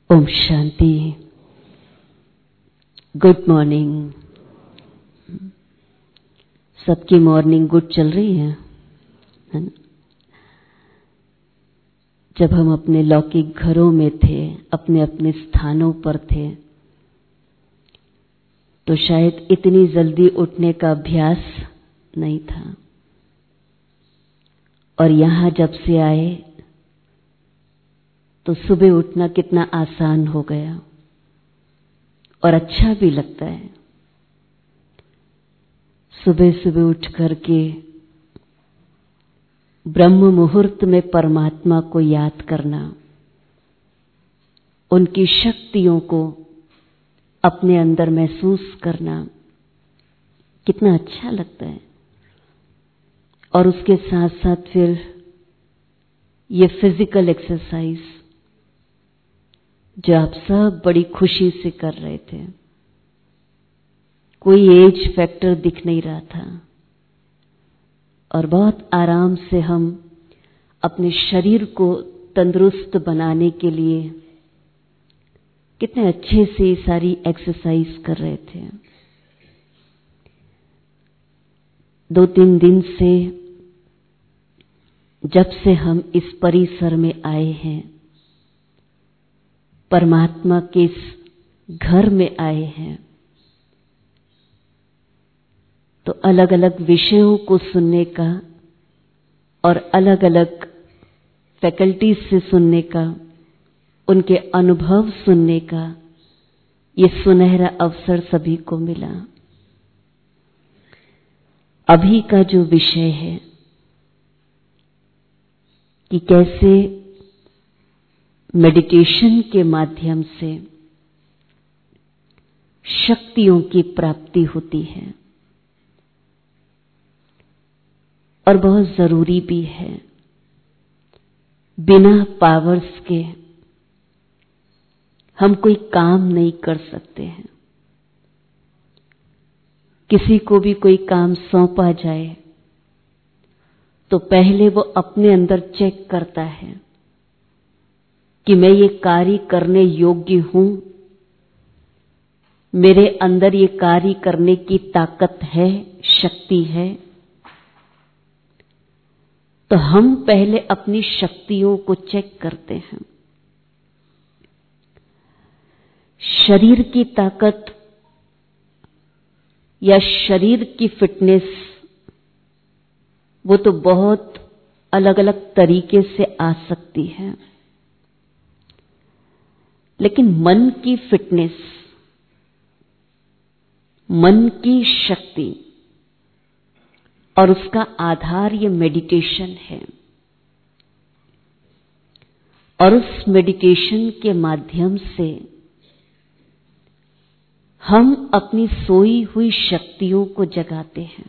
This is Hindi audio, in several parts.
ओम शांति। Good morning. सबकी मॉर्निंग गुड चल रही है ना? जब हम अपने लौकिक घरों में थे, अपने अपने स्थानों पर थे, तो शायद इतनी जल्दी उठने का अभ्यास नहीं था। और यहाँ जब से आए तो सुबह उठना कितना आसान हो गया और अच्छा भी लगता है। सुबह सुबह उठ करके ब्रह्म मुहूर्त में परमात्मा को याद करना, उनकी शक्तियों को अपने अंदर महसूस करना कितना अच्छा लगता है। और उसके साथ साथ फिर ये फिजिकल एक्सरसाइज जो आप सब बड़ी खुशी से कर रहे थे, कोई एज फैक्टर दिख नहीं रहा था और बहुत आराम से हम अपने शरीर को तंदुरुस्त बनाने के लिए कितने अच्छे से ये सारी एक्सरसाइज कर रहे थे। 2-3 दिन से जब से हम इस परिसर में आए हैं, परमात्मा के इस घर में आए हैं, तो अलग अलग विषयों को सुनने का और अलग अलग फैकल्टीज से सुनने का, उनके अनुभव सुनने का ये सुनहरा अवसर सभी को मिला। अभी का जो विषय है कि कैसे मेडिटेशन के माध्यम से शक्तियों की प्राप्ति होती है और बहुत जरूरी भी है। बिना पावर्स के हम कोई काम नहीं कर सकते हैं। किसी को भी कोई काम सौंपा जाए तो पहले वो अपने अंदर चेक करता है कि मैं ये कार्य करने योग्य हूं, मेरे अंदर ये कार्य करने की ताकत है, शक्ति है। तो हम पहले अपनी शक्तियों को चेक करते हैं। शरीर की ताकत या शरीर की फिटनेस वो तो बहुत अलग अलग तरीके से आ सकती है, लेकिन मन की फिटनेस, मन की शक्ति और उसका आधार ये मेडिटेशन है। और उस मेडिटेशन के माध्यम से हम अपनी सोई हुई शक्तियों को जगाते हैं।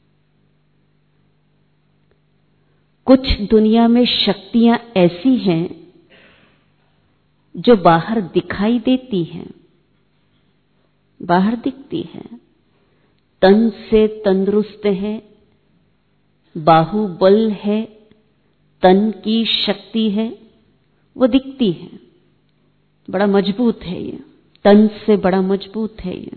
कुछ दुनिया में शक्तियां ऐसी हैं जो बाहर दिखाई देती हैं, बाहर दिखती हैं, तन से तंदुरुस्त है, बाहुबल है, तन की शक्ति है, वो दिखती है, बड़ा मजबूत है, ये तन से बड़ा मजबूत है। ये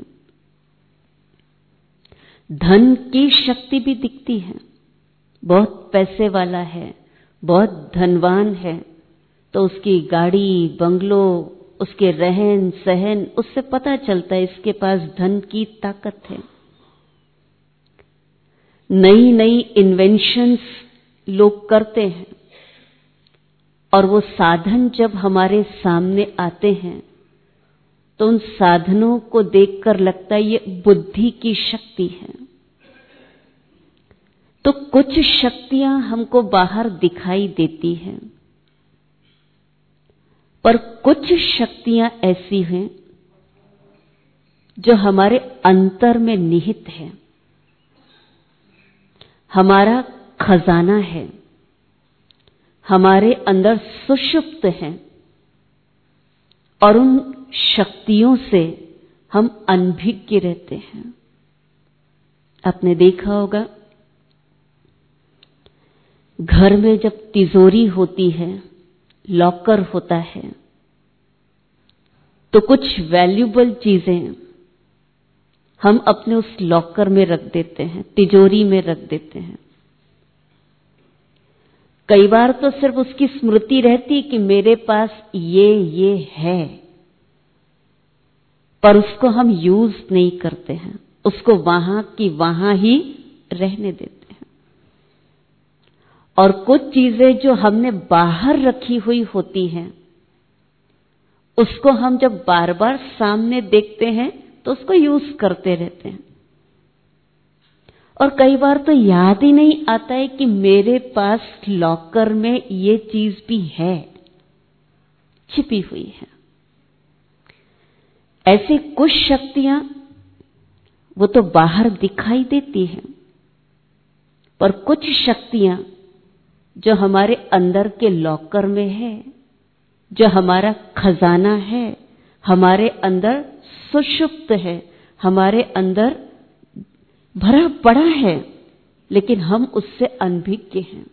धन की शक्ति भी दिखती है, बहुत पैसे वाला है, बहुत धनवान है, तो उसकी गाड़ी बंगलो, उसके रहन सहन, उससे पता चलता है इसके पास धन की ताकत है। नई नई इन्वेंशंस लोग करते हैं और वो साधन जब हमारे सामने आते हैं तो उन साधनों को देखकर लगता है ये बुद्धि की शक्ति है। तो कुछ शक्तियां हमको बाहर दिखाई देती हैं, पर कुछ शक्तियां ऐसी हैं जो हमारे अंतर में निहित है, हमारा खजाना है, हमारे अंदर सुषुप्त है और उन शक्तियों से हम अनभिज्ञ रहते हैं। आपने देखा होगा घर में जब तिजोरी होती है, लॉकर होता है, तो कुछ वैल्यूबल चीजें हम अपने उस लॉकर में रख देते हैं, तिजोरी में रख देते हैं। कई बार तो सिर्फ उसकी स्मृति रहती कि मेरे पास ये है, पर उसको हम यूज नहीं करते हैं, उसको वहां की वहां ही रहने देते हैं। और कुछ चीजें जो हमने बाहर रखी हुई होती हैं, उसको हम जब बार बार सामने देखते हैं तो उसको यूज करते रहते हैं। और कई बार तो याद ही नहीं आता है कि मेरे पास लॉकर में ये चीज भी है, छिपी हुई है। ऐसी कुछ शक्तियां वो तो बाहर दिखाई देती हैं, पर कुछ शक्तियां जो हमारे अंदर के लॉकर में है, जो हमारा खजाना है, हमारे अंदर सुषुप्त है, हमारे अंदर भरा पड़ा है, लेकिन हम उससे अनभिज्ञ हैं।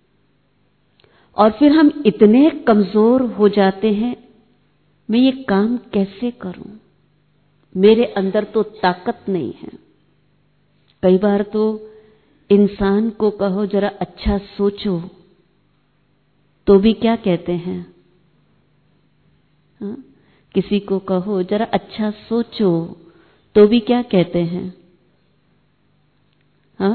और फिर हम इतने कमजोर हो जाते हैं, मैं ये काम कैसे करूं, मेरे अंदर तो ताकत नहीं है। कई बार तो इंसान को कहो जरा अच्छा सोचो, तो भी क्या कहते हैं? हाँ? किसी को कहो जरा अच्छा सोचो, तो भी क्या कहते हैं? हाँ?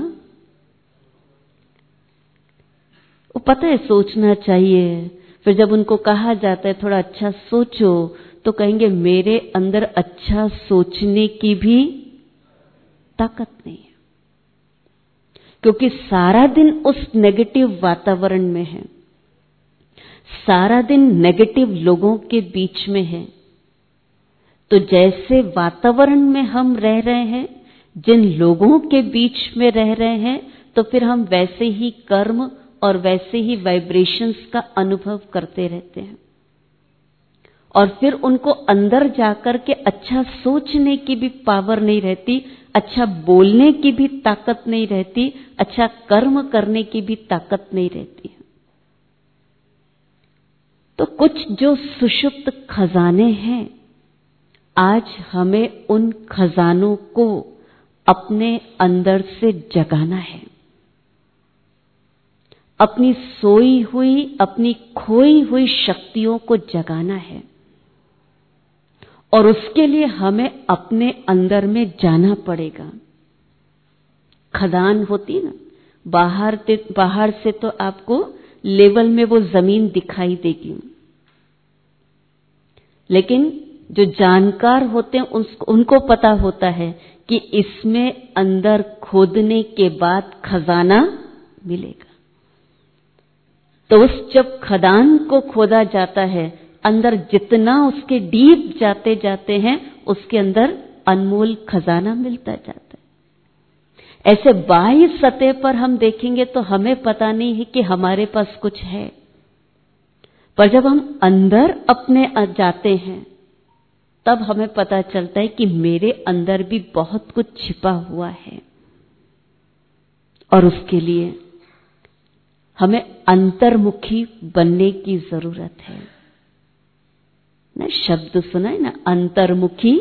वो पता है सोचना चाहिए, फिर जब उनको कहा जाता है थोड़ा अच्छा सोचो, तो कहेंगे मेरे अंदर अच्छा सोचने की भी ताकत नहीं है, क्योंकि सारा दिन उस नेगेटिव वातावरण में है, सारा दिन नेगेटिव लोगों के बीच में है। तो जैसे वातावरण में हम रह रहे हैं, जिन लोगों के बीच में रह रहे हैं, तो फिर हम वैसे ही कर्म और वैसे ही वाइब्रेशंस का अनुभव करते रहते हैं। और फिर उनको अंदर जाकर के अच्छा सोचने की भी पावर नहीं रहती, अच्छा बोलने की भी ताकत नहीं रहती, अच्छा कर्म करने की भी ताकत नहीं रहती है। तो कुछ जो सुषुप्त खजाने हैं, आज हमें उन खजानों को अपने अंदर से जगाना है, अपनी सोई हुई, अपनी खोई हुई शक्तियों को जगाना है। और उसके लिए हमें अपने अंदर में जाना पड़ेगा। खदान होती ना, बाहर से तो आपको लेवल में वो जमीन दिखाई देगी, लेकिन जो जानकार होते हैं उनको पता होता है कि इसमें अंदर खोदने के बाद खजाना मिलेगा। तो उस जब खदान को खोदा जाता है, अंदर जितना उसके डीप जाते जाते हैं, उसके अंदर अनमोल खजाना मिलता जाता है। ऐसे बाह्य सतह पर हम देखेंगे तो हमें पता नहीं है कि हमारे पास कुछ है, पर जब हम अंदर अपने जाते हैं, तब हमें पता चलता है कि मेरे अंदर भी बहुत कुछ छिपा हुआ है। और उसके लिए हमें अंतर्मुखी बनने की जरूरत है ना। शब्द सुना है ना, अंतर्मुखी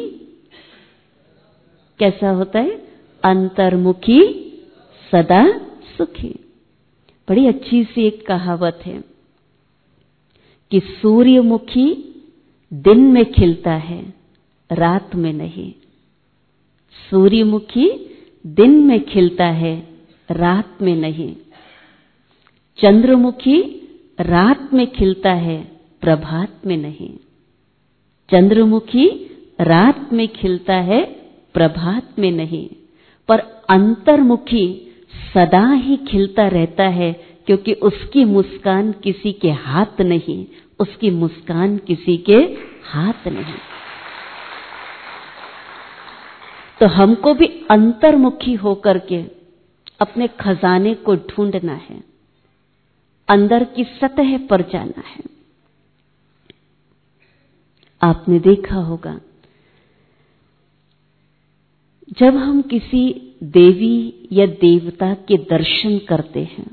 कैसा होता है? अंतर्मुखी सदा सुखी। बड़ी अच्छी सी एक कहावत है कि सूर्यमुखी दिन में खिलता है, रात में नहीं। सूर्यमुखी दिन में खिलता है, रात में नहीं। चंद्रमुखी रात में खिलता है, प्रभात में नहीं। चंद्रमुखी रात में खिलता है, प्रभात में नहीं। पर अंतर्मुखी सदा ही खिलता रहता है, क्योंकि उसकी मुस्कान किसी के हाथ नहीं, उसकी मुस्कान किसी के हाथ नहीं। तो हमको भी अंतर्मुखी होकर के अपने खजाने को ढूंढना है, अंदर की सतह पर जाना है। आपने देखा होगा, जब हम किसी देवी या देवता के दर्शन करते हैं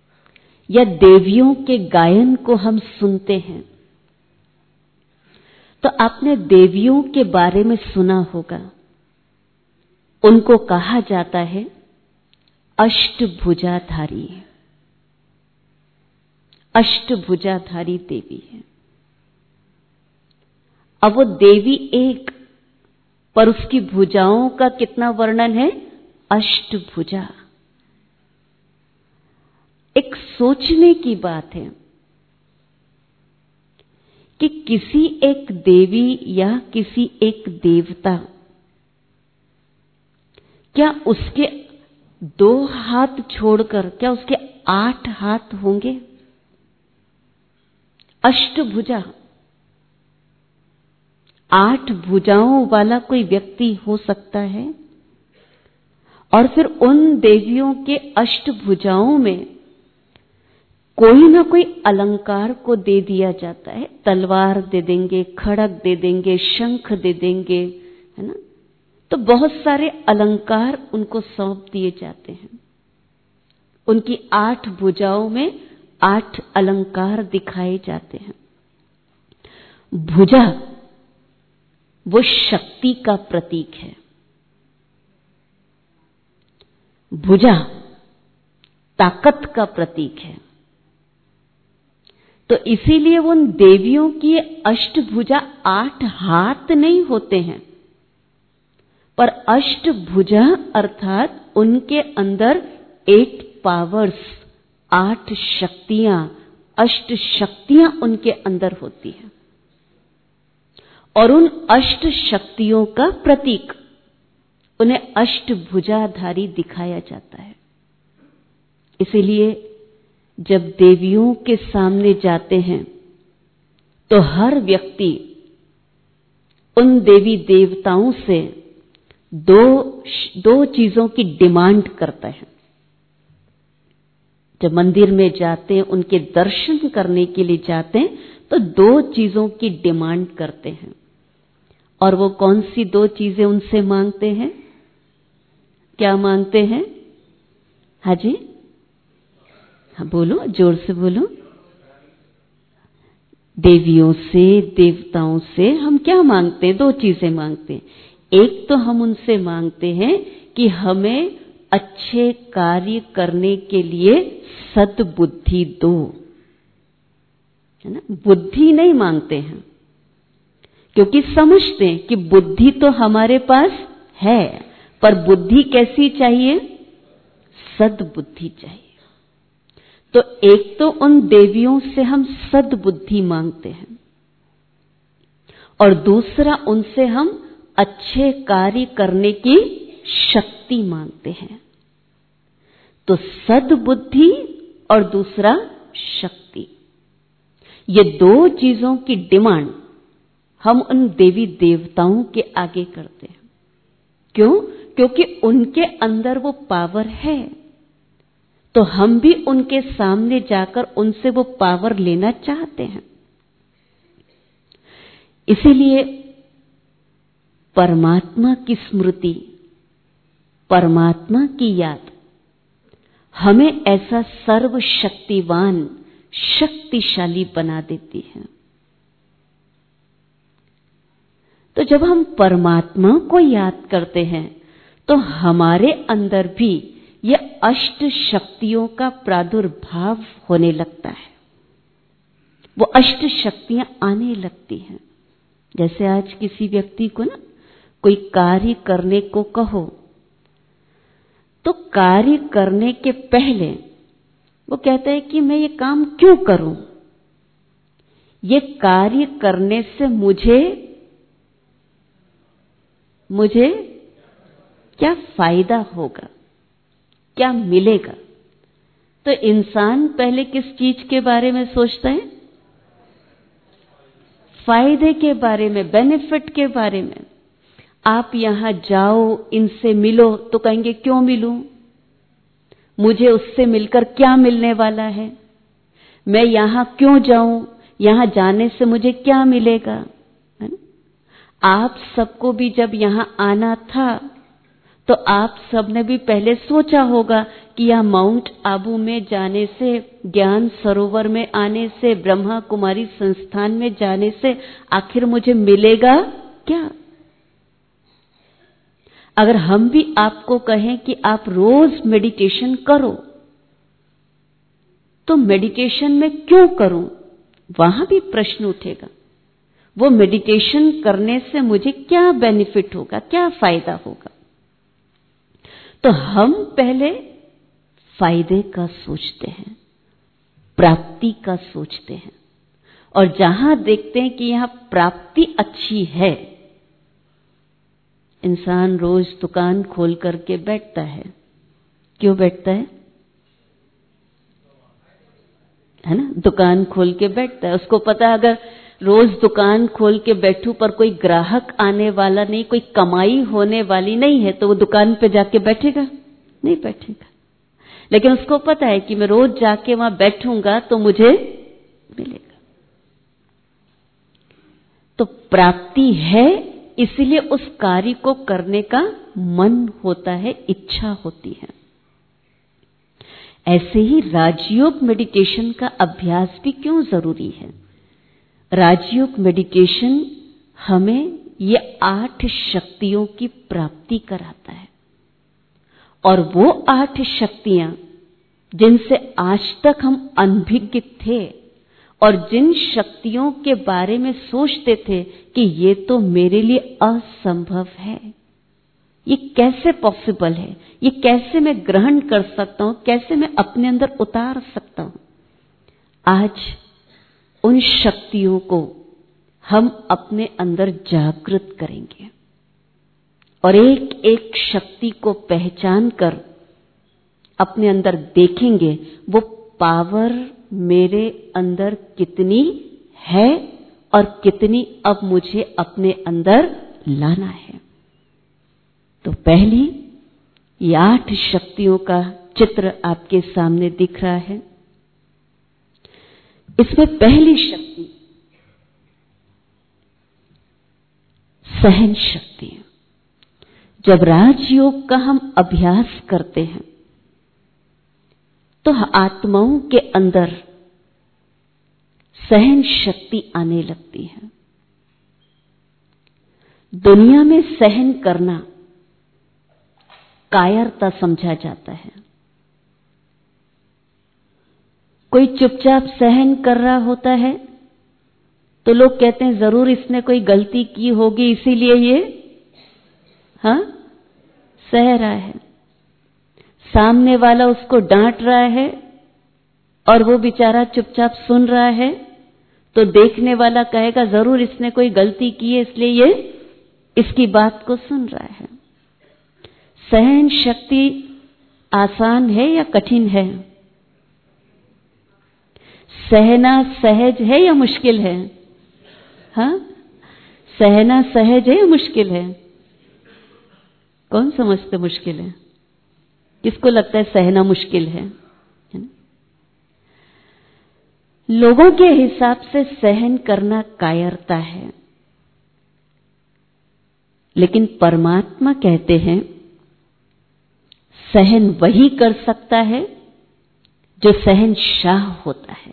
या देवियों के गायन को हम सुनते हैं, तो आपने देवियों के बारे में सुना होगा, उनको कहा जाता है अष्टभुजाधारी। अष्टभुजाधारी देवी है। अब वो देवी एक, पर उसकी भुजाओं का कितना वर्णन है? अष्टभुजा। एक सोचने की बात है कि किसी एक देवी या किसी एक देवता, क्या उसके 2 हाथ छोड़कर क्या उसके 8 हाथ होंगे? अष्टभुजा, 8 भुजाओं वाला कोई व्यक्ति हो सकता है? और फिर उन देवियों के अष्टभुजाओं में कोई ना कोई अलंकार को दे दिया जाता है। तलवार दे देंगे, खड़ग दे देंगे, शंख दे देंगे, है ना? तो बहुत सारे अलंकार उनको सौंप दिए जाते हैं। उनकी 8 भुजाओं में 8 अलंकार दिखाए जाते हैं। भुजा वो शक्ति का प्रतीक है। भुजा ताकत का प्रतीक है। तो इसीलिए उन देवियों की अष्टभुजा 8 हाथ नहीं होते हैं, पर अष्टभुजा अर्थात उनके अंदर 8 पावर्स, 8 शक्तियां, अष्ट शक्तियां उनके अंदर होती हैं। और उन अष्ट शक्तियों का प्रतीक उन्हें अष्टभुजाधारी दिखाया जाता है। इसीलिए जब देवियों के सामने जाते हैं तो हर व्यक्ति उन देवी देवताओं से दो चीजों की डिमांड करता है। जब मंदिर में जाते हैं, उनके दर्शन करने के लिए जाते हैं, तो 2 चीजों की डिमांड करते हैं। और वो कौन सी 2 चीजें उनसे मांगते हैं? क्या मांगते हैं? हाँ जी, हाँ बोलो, जोर से बोलो। देवियों से, देवताओं से हम क्या मांगते हैं? 2 चीजें मांगते हैं। एक तो हम उनसे मांगते हैं कि हमें अच्छे कार्य करने के लिए सद्बुद्धि दो, है ना? बुद्धि नहीं मांगते हैं, क्योंकि समझते हैं कि बुद्धि तो हमारे पास है, पर बुद्धि कैसी चाहिए? सद्बुद्धि चाहिए। तो एक तो उन देवियों से हम सद्बुद्धि मांगते हैं, और दूसरा उनसे हम अच्छे कार्य करने की शक्ति मांगते हैं। तो सद्बुद्धि और दूसरा शक्ति, ये 2 चीजों की डिमांड हम उन देवी देवताओं के आगे करते हैं। क्यों? क्योंकि उनके अंदर वो पावर है, तो हम भी उनके सामने जाकर उनसे वो पावर लेना चाहते हैं। इसीलिए परमात्मा की स्मृति, परमात्मा की याद हमें ऐसा सर्वशक्तिवान, शक्तिशाली बना देती है। तो जब हम परमात्मा को याद करते हैं तो हमारे अंदर भी यह अष्ट शक्तियों का प्रादुर्भाव होने लगता है। वो अष्ट शक्तियां आने लगती हैं। जैसे आज किसी व्यक्ति को ना कोई कार्य करने को कहो, तो कार्य करने के पहले वो कहता है कि मैं ये काम क्यों करूं? ये कार्य करने से मुझे क्या फायदा होगा, क्या मिलेगा? तो इंसान पहले किस चीज के बारे में सोचता है? फायदे के बारे में, बेनिफिट के बारे में। आप यहां जाओ, इनसे मिलो, तो कहेंगे क्यों मिलूं? मुझे उससे मिलकर क्या मिलने वाला है? मैं यहां क्यों जाऊं? यहां जाने से मुझे क्या मिलेगा? है ना? आप सबको भी जब यहां आना था तो आप सबने भी पहले सोचा होगा कि या माउंट आबू में जाने से, ज्ञान सरोवर में आने से, ब्रह्मा कुमारी संस्थान में जाने से आखिर मुझे मिलेगा क्या? अगर हम भी आपको कहें कि आप रोज मेडिटेशन करो, तो मेडिटेशन में क्यों करूं, वहां भी प्रश्न उठेगा। वो मेडिटेशन करने से मुझे क्या बेनिफिट होगा, क्या फायदा होगा? तो हम पहले फायदे का सोचते हैं, प्राप्ति का सोचते हैं, और जहां देखते हैं कि यहां प्राप्ति अच्छी है, इंसान रोज दुकान खोल करके बैठता है। क्यों बैठता है ना? दुकान खोल के बैठता है। उसको पता है अगर रोज दुकान खोल के बैठूं पर कोई ग्राहक आने वाला नहीं, कोई कमाई होने वाली नहीं है, तो वो दुकान पे जाके बैठेगा? नहीं बैठेगा। लेकिन उसको पता है कि मैं रोज जाके वहां बैठूंगा तो मुझे मिलेगा। तो प्राप्ति है, इसलिए उस कार्य को करने का मन होता है, इच्छा होती है। ऐसे ही राजयोग मेडिटेशन का अभ्यास भी क्यों जरूरी है? राजयोग मेडिटेशन हमें ये 8 शक्तियों की प्राप्ति कराता है, और वो 8 शक्तियां जिनसे आज तक हम अनभिज्ञ थे, और जिन शक्तियों के बारे में सोचते थे कि ये तो मेरे लिए असंभव है, ये कैसे पॉसिबल है, ये कैसे मैं ग्रहण कर सकता हूं, कैसे मैं अपने अंदर उतार सकता हूं, आज उन शक्तियों को हम अपने अंदर जागृत करेंगे और एक एक शक्ति को पहचान कर अपने अंदर देखेंगे वो पावर मेरे अंदर कितनी है और कितनी अब मुझे अपने अंदर लाना है। तो पहली ये 8 शक्तियों का चित्र आपके सामने दिख रहा है। इसमें पहली शक्ति सहन शक्ति है। जब राजयोग का हम अभ्यास करते हैं तो आत्माओं के अंदर सहन शक्ति आने लगती है। दुनिया में सहन करना कायरता समझा जाता है। कोई चुपचाप सहन कर रहा होता है तो लोग कहते हैं जरूर इसने कोई गलती की होगी इसीलिए ये सह रहा है। सामने वाला उसको डांट रहा है और वो बेचारा चुपचाप सुन रहा है, तो देखने वाला कहेगा जरूर इसने कोई गलती की है इसलिए ये इसकी बात को सुन रहा है। सहन शक्ति आसान है या कठिन है? सहना सहज है या मुश्किल है? सहना सहज है या मुश्किल है? कौन समझते मुश्किल है? किसको लगता है सहना मुश्किल है? लोगों के हिसाब से सहन करना कायरता है, लेकिन परमात्मा कहते हैं सहन वही कर सकता है जो सहनशाह होता है।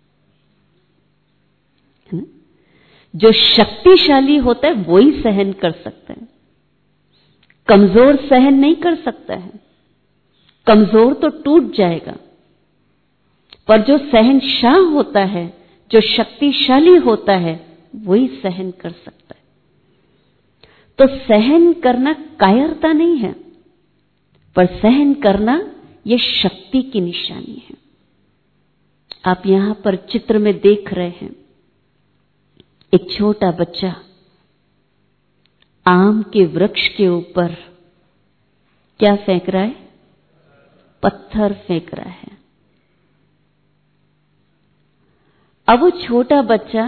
जो शक्तिशाली होता है वो ही सहन कर सकता है। कमजोर सहन नहीं कर सकता है, कमजोर तो टूट जाएगा। पर जो सहनशाह होता है, जो शक्तिशाली होता है, वही सहन कर सकता है। तो सहन करना कायरता नहीं है, पर सहन करना यह शक्ति की निशानी है। आप यहां पर चित्र में देख रहे हैं एक छोटा बच्चा आम के वृक्ष के ऊपर क्या फेंक रहा है? पत्थर फेंक रहा है। अब वो छोटा बच्चा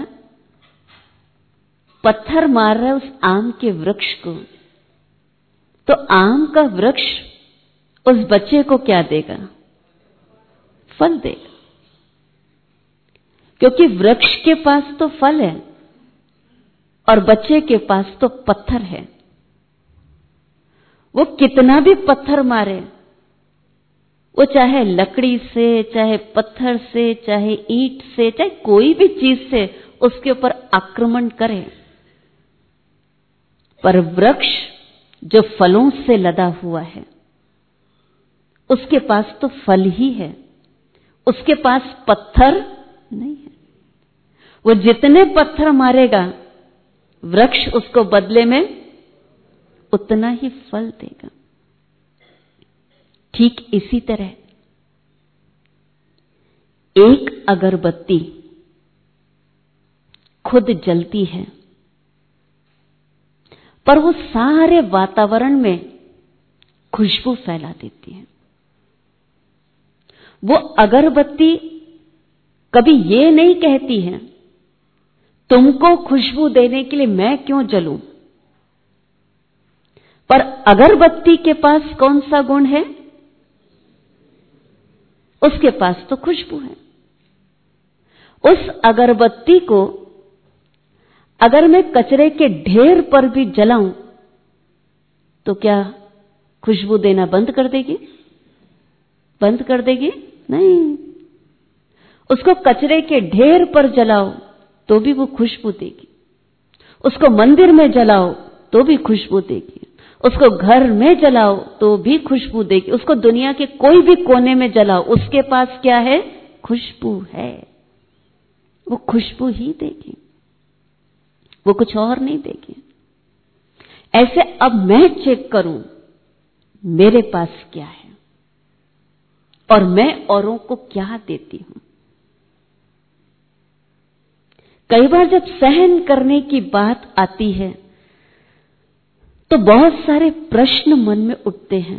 पत्थर मार रहा है उस आम के वृक्ष को, तो आम का वृक्ष उस बच्चे को क्या देगा? फल देगा, क्योंकि वृक्ष के पास तो फल है और बच्चे के पास तो पत्थर है। वो कितना भी पत्थर मारे वो चाहे लकड़ी से, चाहे पत्थर से, चाहे ईंट से, चाहे कोई भी चीज से उसके ऊपर आक्रमण करे, पर वृक्ष जो फलों से लदा हुआ है उसके पास तो फल ही है, उसके पास पत्थर नहीं है। वो जितने पत्थर मारेगा वृक्ष उसको बदले में उतना ही फल देगा। ठीक इसी तरह एक अगरबत्ती खुद जलती है, पर वो सारे वातावरण में खुशबू फैला देती है। वो अगरबत्ती कभी ये नहीं कहती है तुमको खुशबू देने के लिए मैं क्यों जलूं, पर अगरबत्ती के पास कौन सा गुण है? उसके पास तो खुशबू है। उस अगरबत्ती को अगर मैं कचरे के ढेर पर भी जलाऊं तो क्या खुशबू देना बंद कर देगी? बंद कर देगी? नहीं। उसको कचरे के ढेर पर जलाओ तो भी वो खुशबू देगी, उसको मंदिर में जलाओ तो भी खुशबू देगी, उसको घर में जलाओ तो भी खुशबू देगी, उसको दुनिया के कोई भी कोने में जलाओ उसके पास क्या है? खुशबू है। वो खुशबू ही देगी, वो कुछ और नहीं देगी। ऐसे अब मैं चेक करूं मेरे पास क्या है और मैं औरों को क्या देती हूं। कई बार जब सहन करने की बात आती है तो बहुत सारे प्रश्न मन में उठते हैं।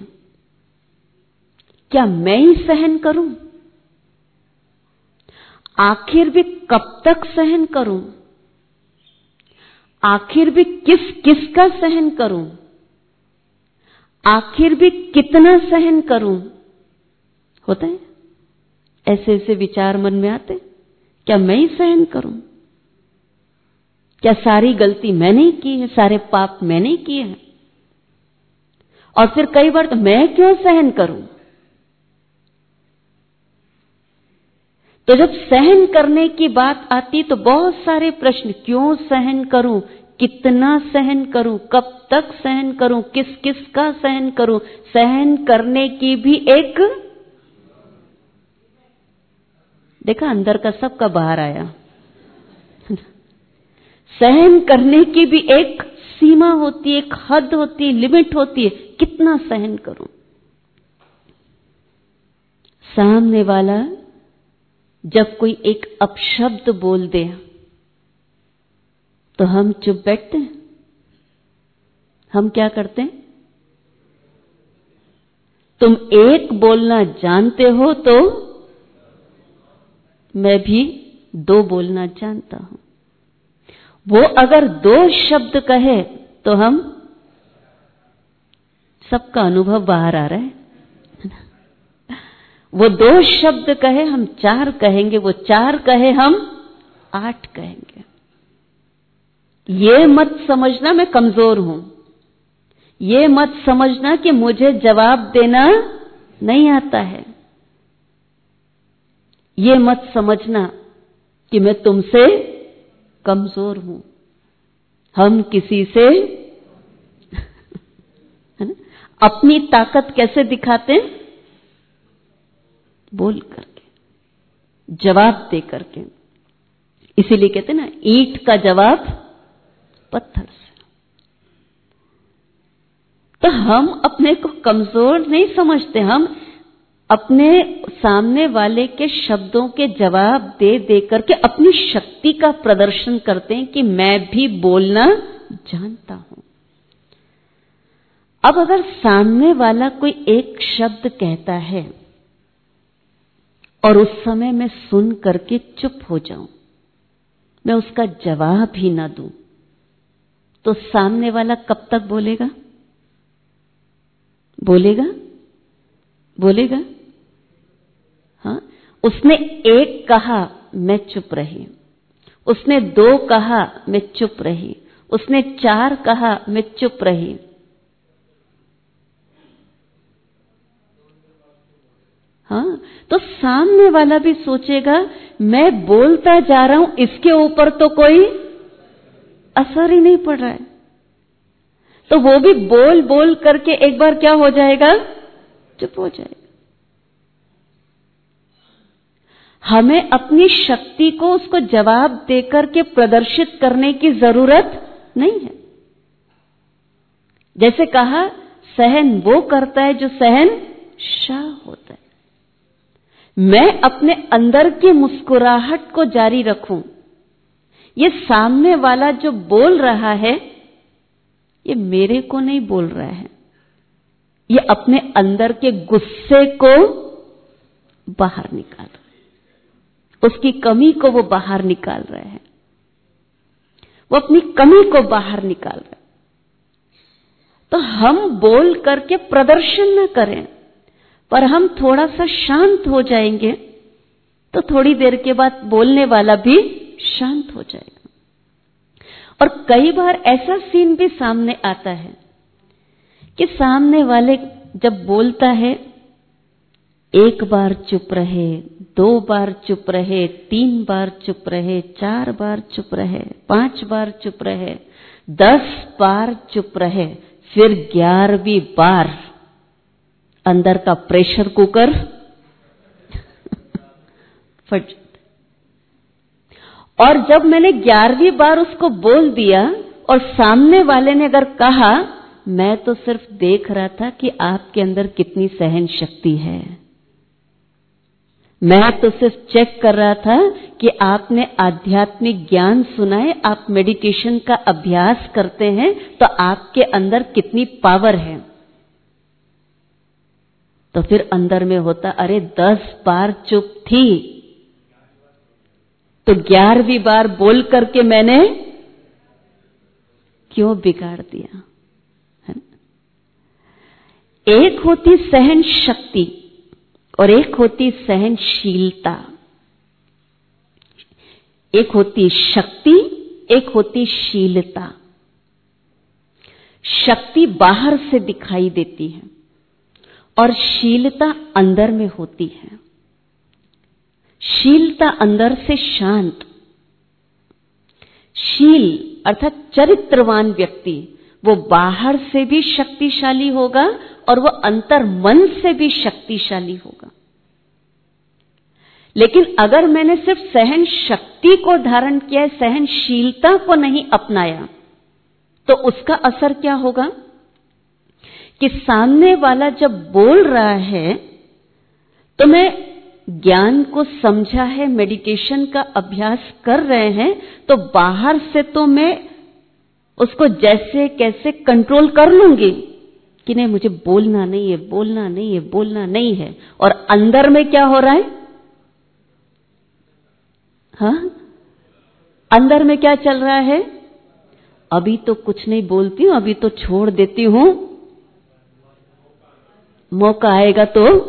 क्या मैं ही सहन करूं? आखिर भी कब तक सहन करूं? आखिर भी किस किस का सहन करूं? आखिर भी कितना सहन करूं? होता है ऐसे ऐसे विचार मन में आते। क्या मैं ही सहन करूं? क्या सारी गलती मैंने ही की है, सारे पाप मैंने ही किए हैं? और फिर कई बार तो मैं क्यों सहन करूं? तो जब सहन करने की बात आती तो बहुत सारे प्रश्न, क्यों सहन करूं, कितना सहन करूं, कब तक सहन करूं, किस किस का सहन करूं। सहन करने की भी एक, देखा अंदर का सबका बाहर आया। सहन करने की भी एक सीमा होती है, एक हद होती है, लिमिट होती है, कितना सहन करूं। सामने वाला जब कोई एक अपशब्द बोल दे तो हम चुप बैठते हैं। हम क्या करते हैं? तुम एक बोलना जानते हो तो मैं भी दो बोलना जानता हूं। वो अगर दो शब्द कहे तो हम, सबका अनुभव बाहर आ रहा है। वो दो शब्द कहे हम चार कहेंगे, वो चार कहे हम 8 कहेंगे। ये मत समझना मैं कमजोर हूं, ये मत समझना कि मुझे जवाब देना नहीं आता है, ये मत समझना कि मैं तुमसे कमजोर हूं। हम किसी से है ना, अपनी ताकत कैसे दिखाते हैं? बोल करके, जवाब दे करके। इसीलिए कहते हैं ना, ईंट का जवाब पत्थर से। तो हम अपने को कमजोर नहीं समझते, हम अपने सामने वाले के शब्दों के जवाब दे दे करके अपनी शक्ति का प्रदर्शन करते हैं कि मैं भी बोलना जानता हूं। अब अगर सामने वाला कोई एक शब्द कहता है और उस समय मैं सुन करके चुप हो जाऊं, मैं उसका जवाब ही ना दूं, तो सामने वाला कब तक बोलेगा? बोलेगा? बोलेगा? हाँ, उसने एक कहा मैं चुप रही, उसने 2 कहा मैं चुप रही, उसने 4 कहा मैं चुप रही। हाँ, तो सामने वाला भी सोचेगा मैं बोलता जा रहा हूं, इसके ऊपर तो कोई असर ही नहीं पड़ रहा है, तो वो भी बोल बोल करके एक बार क्या हो जाएगा, चुप हो जाएगा। हमें अपनी शक्ति को उसको जवाब देकर के प्रदर्शित करने की जरूरत नहीं है। जैसे कहा, सहन वो करता है जो सहनशाह होता है। मैं अपने अंदर की मुस्कुराहट को जारी रखूं, ये सामने वाला जो बोल रहा है ये मेरे को नहीं बोल रहा है, ये अपने अंदर के गुस्से को बाहर निकाल रहा है, उसकी कमी को वो बाहर निकाल रहा है, वो अपनी कमी को बाहर निकाल रहा है। तो हम बोल करके प्रदर्शन न करें, पर हम थोड़ा सा शांत हो जाएंगे तो थोड़ी देर के बाद बोलने वाला भी शांत हो जाएगा। और कई बार ऐसा सीन भी सामने आता है कि सामने वाले जब बोलता है, एक बार चुप रहे, 2 बार चुप रहे, 3 बार चुप रहे, 4 बार चुप रहे, 5 बार चुप रहे, 10 बार चुप रहे, फिर 11वीं बार अंदर का प्रेशर कुकर फट जाता। और जब मैंने 11वीं बार उसको बोल दिया और सामने वाले ने अगर कहा, मैं तो सिर्फ देख रहा था कि आपके अंदर कितनी सहन शक्ति है, मैं तो सिर्फ चेक कर रहा था कि आपने आध्यात्मिक ज्ञान सुना है, आप मेडिटेशन का अभ्यास करते हैं, तो आपके अंदर कितनी पावर है। तो फिर अंदर में होता, अरे 10 बार चुप थी तो 11वीं बार बोल करके मैंने क्यों बिगाड़ दिया, है ना? एक होती सहन शक्ति और एक होती सहनशीलता। एक होती शक्ति, एक होती शीलता। शक्ति बाहर से दिखाई देती है और शीलता अंदर में होती है। शीलता अंदर से शांत, शील अर्थात चरित्रवान व्यक्ति, वो बाहर से भी शक्तिशाली होगा और वो अंतर मन से भी शक्तिशाली होगा। लेकिन अगर मैंने सिर्फ सहन शक्ति को धारण किया, सहनशीलता को नहीं अपनाया, तो उसका असर क्या होगा कि सामने वाला जब बोल रहा है तो मैं ज्ञान को समझा है, मेडिटेशन का अभ्यास कर रहे हैं, तो बाहर से तो मैं उसको जैसे कैसे कंट्रोल कर लूंगी कि नहीं मुझे बोलना नहीं है, बोलना नहीं है, बोलना नहीं है। और अंदर में क्या हो रहा है, हाँ, अंदर में क्या चल रहा है, अभी तो कुछ नहीं बोलती हूं, अभी तो छोड़ देती हूं, मौका आएगा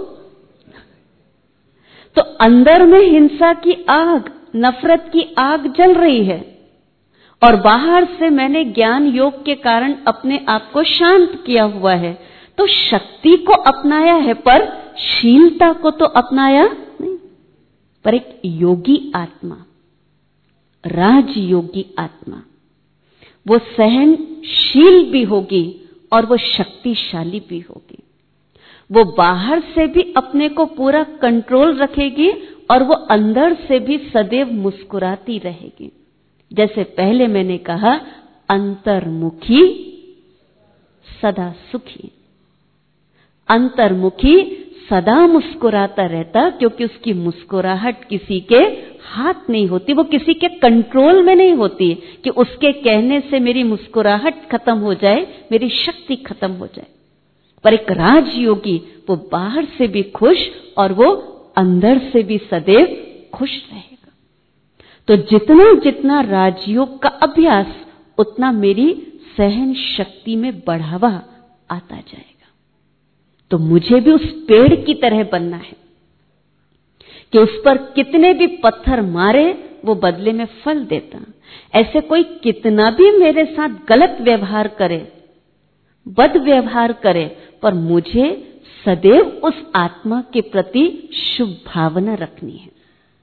तो अंदर में हिंसा की आग, नफरत की आग जल रही है और बाहर से मैंने ज्ञान योग के कारण अपने आप को शांत किया हुआ है। तो शक्ति को अपनाया है पर शीलता को तो अपनाया नहीं। पर एक योगी आत्मा, राजयोगी आत्मा, वो सहनशील भी होगी और वो शक्तिशाली भी होगी। वो बाहर से भी अपने को पूरा कंट्रोल रखेगी और वो अंदर से भी सदैव मुस्कुराती रहेगी। जैसे पहले मैंने कहा, अंतर्मुखी सदा सुखी। अंतर्मुखी सदा मुस्कुराता रहता, क्योंकि उसकी मुस्कुराहट किसी के हाथ नहीं होती, वो किसी के कंट्रोल में नहीं होती कि उसके कहने से मेरी मुस्कुराहट खत्म हो जाए, मेरी शक्ति खत्म हो जाए। पर एक राजयोगी वो बाहर से भी खुश और वो अंदर से भी सदैव खुश रहेगा। तो जितना जितना राजयोग का अभ्यास, उतना मेरी सहन शक्ति में बढ़ावा आता जाएगा। तो मुझे भी उस पेड़ की तरह बनना है कि उस पर कितने भी पत्थर मारे वो बदले में फल देता। ऐसे कोई कितना भी मेरे साथ गलत व्यवहार करे, बद व्यवहार करे, पर मुझे सदैव उस आत्मा के प्रति शुभ भावना रखनी है,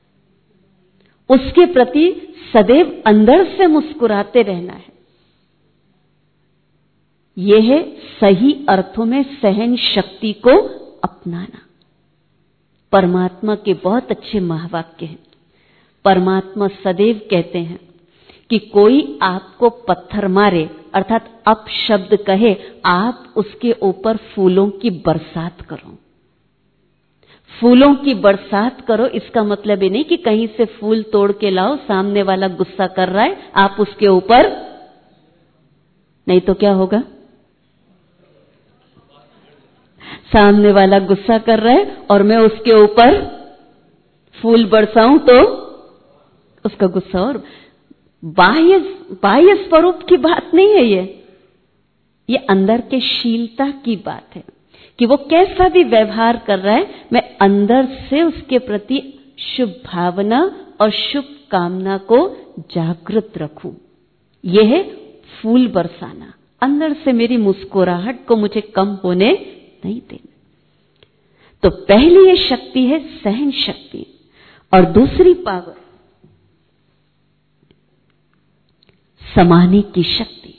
उसके प्रति सदैव अंदर से मुस्कुराते रहना है। यह है सही अर्थों में सहन शक्ति को अपनाना। परमात्मा के बहुत अच्छे महावाक्य हैं। परमात्मा सदैव कहते हैं कि कोई आपको पत्थर मारे अर्थात अपशब्द कहे, आप उसके ऊपर फूलों की बरसात करो। फूलों की बरसात करो इसका मतलब ये नहीं कि कहीं से फूल तोड़ के लाओ, सामने वाला गुस्सा कर रहा है आप उसके ऊपर, नहीं तो क्या होगा? सामने वाला गुस्सा कर रहा है और मैं उसके ऊपर फूल बरसाऊं तो उसका गुस्सा। और बाह्य स्वरूप की बात नहीं है, ये अंदर के शीलता की बात है कि वो कैसा भी व्यवहार कर रहा है, मैं अंदर से उसके प्रति शुभ भावना और शुभ कामना को जागृत रखूं। यह है फूल बरसाना। अंदर से मेरी मुस्कुराहट को मुझे कम होने नहीं देना। तो पहली ये शक्ति है सहन शक्ति, और दूसरी पावर समाने की शक्ति।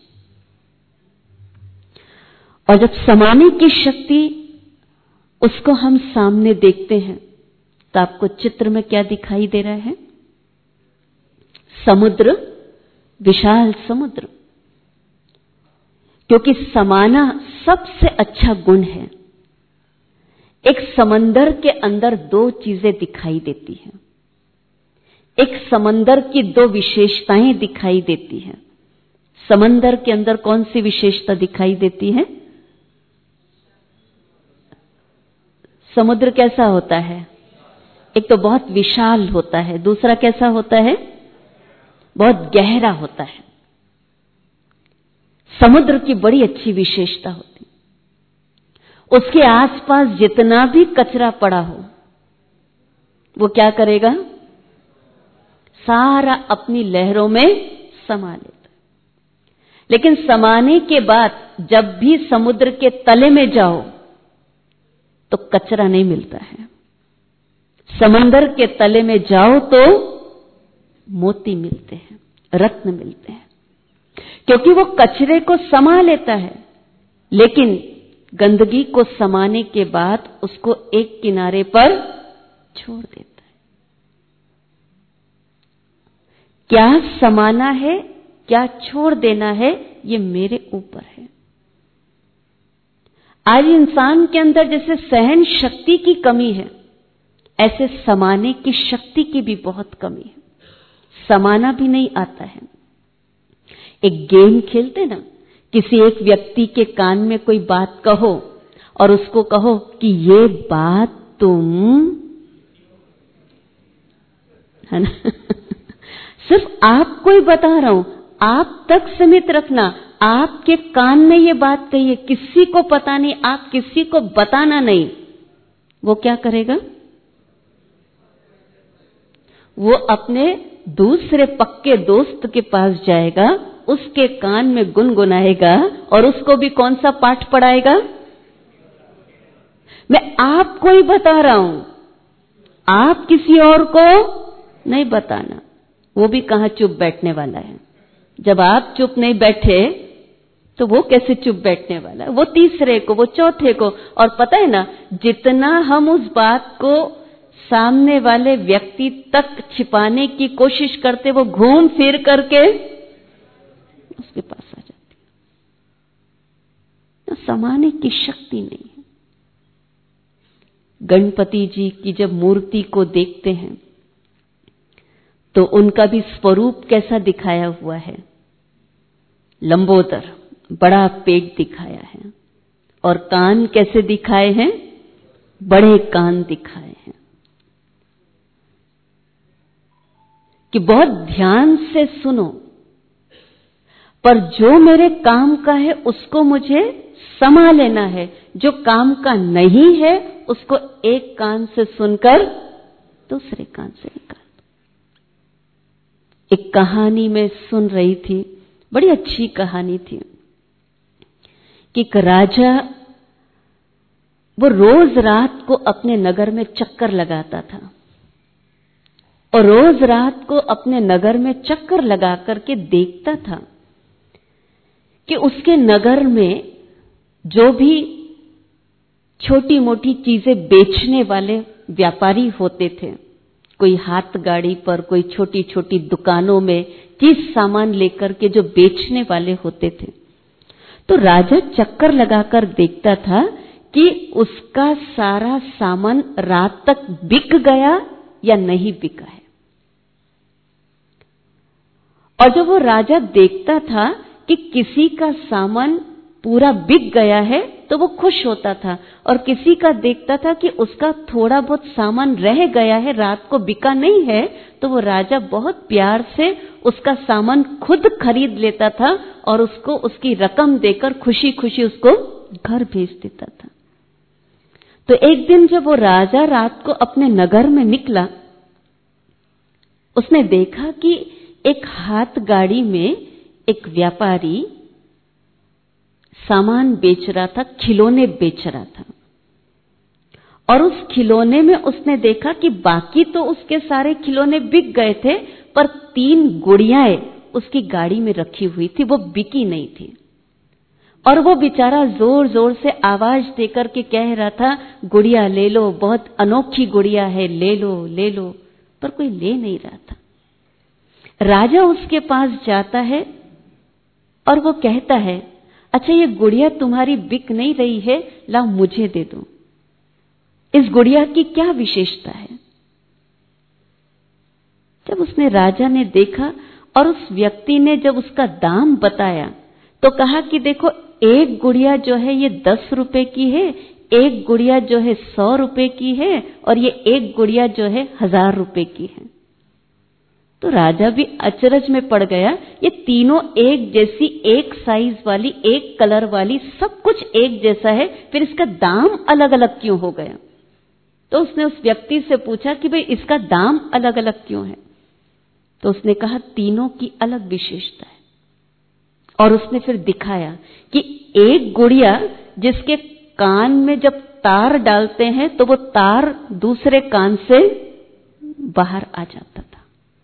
और जब समाने की शक्ति उसको हम सामने देखते हैं तो आपको चित्र में क्या दिखाई दे रहा है? समुद्र, विशाल समुद्र। क्योंकि समाना सबसे अच्छा गुण है। एक समंदर के अंदर दो चीजें दिखाई देती हैं। एक समंदर की दो विशेषताएं दिखाई देती हैं। समंदर के अंदर कौन सी विशेषता दिखाई देती है? समुद्र कैसा होता है? एक तो बहुत विशाल होता है, दूसरा कैसा होता है? बहुत गहरा होता है। समुद्र की बड़ी अच्छी विशेषता होती, उसके आसपास जितना भी कचरा पड़ा हो वो क्या करेगा? सारा अपनी लहरों में समा लेता। लेकिन समाने के बाद जब भी समुद्र के तले में जाओ तो कचरा नहीं मिलता है। समंदर के तले में जाओ तो मोती मिलते हैं, रत्न मिलते हैं, क्योंकि वो कचरे को समा लेता है। लेकिन गंदगी को समाने के बाद उसको एक किनारे पर छोड़ देता है। क्या समाना है, क्या छोड़ देना है, ये मेरे ऊपर है। आज इंसान के अंदर जैसे सहन शक्ति की कमी है, ऐसे समाने की शक्ति की भी बहुत कमी है। समाना भी नहीं आता है। एक गेम खेलते ना, किसी एक व्यक्ति के कान में कोई बात कहो और उसको कहो कि ये बात तुम, है ना? सिर्फ आपको ही बता रहा हूं, आप तक सीमित रखना। आपके कान में ये बात कही, किसी को पता नहीं, आप किसी को बताना नहीं। वो क्या करेगा? वो अपने दूसरे पक्के दोस्त के पास जाएगा, उसके कान में गुनगुनाएगा और उसको भी कौन सा पाठ पढ़ाएगा? मैं आपको ही बता रहा हूं, आप किसी और को नहीं बताना। वो भी कहां चुप बैठने वाला है। जब आप चुप नहीं बैठे तो वो कैसे चुप बैठने वाला है? वो तीसरे को, वो चौथे को। और पता है ना, जितना हम उस बात को सामने वाले व्यक्ति तक छिपाने की कोशिश करते, वो घूम फिर करके उसके पास आ जाती है। तो समाने की शक्ति नहीं है। गणपति जी की जब मूर्ति को देखते हैं तो उनका भी स्वरूप कैसा दिखाया हुआ है? लंबोदर, बड़ा पेट दिखाया है। और कान कैसे दिखाए हैं? बड़े कान दिखाए हैं। कि बहुत ध्यान से सुनो, पर जो मेरे काम का है उसको मुझे समा लेना है। जो काम का नहीं है उसको एक कान से सुनकर दूसरे कान से निकाल। एक कहानी में सुन रही थी, बड़ी अच्छी कहानी थी कि एक राजा वो रोज रात को अपने नगर में चक्कर लगाता था और रोज रात को अपने नगर में चक्कर लगा करके देखता था कि उसके नगर में जो भी छोटी मोटी चीजें बेचने वाले व्यापारी होते थे, कोई हाथ गाड़ी पर, कोई छोटी छोटी दुकानों में चीज सामान लेकर के जो बेचने वाले होते थे, तो राजा चक्कर लगाकर देखता था कि उसका सारा सामान रात तक बिक गया या नहीं बिका है। और जब वो राजा देखता था कि किसी का सामान पूरा बिक गया है तो वो खुश होता था, और किसी का देखता था कि उसका थोड़ा बहुत सामान रह गया है, रात को बिका नहीं है, तो वो राजा बहुत प्यार से उसका सामान खुद खरीद लेता था और उसको उसकी रकम देकर खुशी खुशी उसको घर भेज देता था। तो एक दिन जब वो राजा रात को अपने नगर में निकला, उसने देखा कि एक हाथ गाड़ी में एक व्यापारी सामान बेच रहा था, खिलौने बेच रहा था। और उस खिलौने में उसने देखा कि बाकी तो उसके सारे खिलौने बिक गए थे, पर 3 गुड़ियाएं उसकी गाड़ी में रखी हुई थी, वो बिकी नहीं थी। और वो बेचारा जोर जोर से आवाज देकर के कह रहा था, गुड़िया ले लो, बहुत अनोखी गुड़िया है, ले लो ले लो, पर कोई ले नहीं रहा था। राजा उसके पास जाता है और वो कहता है, अच्छा ये गुड़िया तुम्हारी बिक नहीं रही है, लाओ मुझे दे दो। इस गुड़िया की क्या विशेषता है? जब उसने राजा ने देखा और उस व्यक्ति ने जब उसका दाम बताया तो कहा कि देखो, एक गुड़िया जो है ये 10 रुपए की है, एक गुड़िया जो है 100 रुपए की है, और ये एक गुड़िया जो है 1000 रुपए की है। तो राजा भी अचरज में पड़ गया, ये तीनों एक जैसी, एक साइज वाली, एक कलर वाली, सब कुछ एक जैसा है, फिर इसका दाम अलग अलग क्यों हो गया? तो उसने उस व्यक्ति से पूछा कि भाई इसका दाम अलग अलग क्यों है? तो उसने कहा तीनों की अलग विशेषता है। और उसने फिर दिखाया कि एक गुड़िया जिसके कान में जब तार डालते हैं तो वो तार दूसरे कान से बाहर आ जाता था,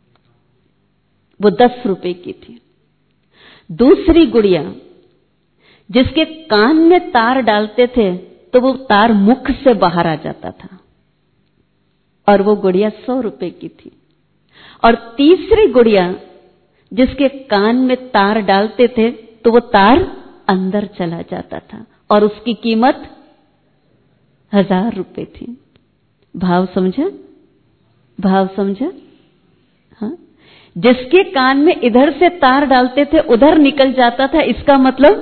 वो 10 रुपए की थी। दूसरी गुड़िया जिसके कान में तार डालते थे तो वो तार मुख से बाहर आ जाता था, और वो गुड़िया 100 रुपए की थी। और तीसरी गुड़िया जिसके कान में तार डालते थे तो वो तार अंदर चला जाता था, और उसकी कीमत 1000 रुपए थी। भाव समझा? भाव समझा? हाँ, जिसके कान में इधर से तार डालते थे उधर निकल जाता था, इसका मतलब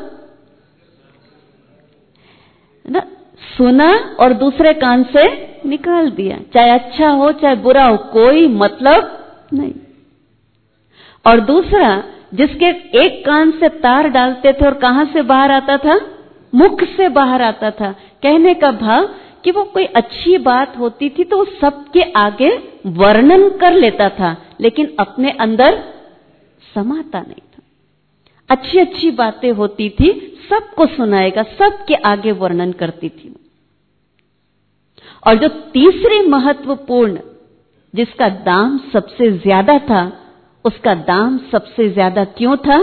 ना, सुना और दूसरे कान से निकाल दिया, चाहे अच्छा हो चाहे बुरा हो, कोई मतलब नहीं। और दूसरा जिसके एक कान से तार डालते थे और कहां से बाहर आता था? मुख से बाहर आता था। कहने का भाव कि वो कोई अच्छी बात होती थी तो वो सबके आगे वर्णन कर लेता था, लेकिन अपने अंदर समाता नहीं था। अच्छी अच्छी बातें होती थी, सबको सुनाएगा, सबके आगे वर्णन करती थी। और जो तीसरी महत्वपूर्ण, जिसका दाम सबसे ज्यादा था, उसका दाम सबसे ज्यादा क्यों था?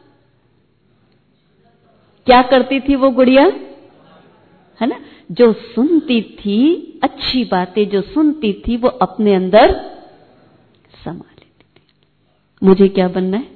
क्या करती थी वो गुड़िया? है ना, जो सुनती थी, अच्छी बातें जो सुनती थी वो अपने अंदर समा लेती थी। मुझे क्या बनना है?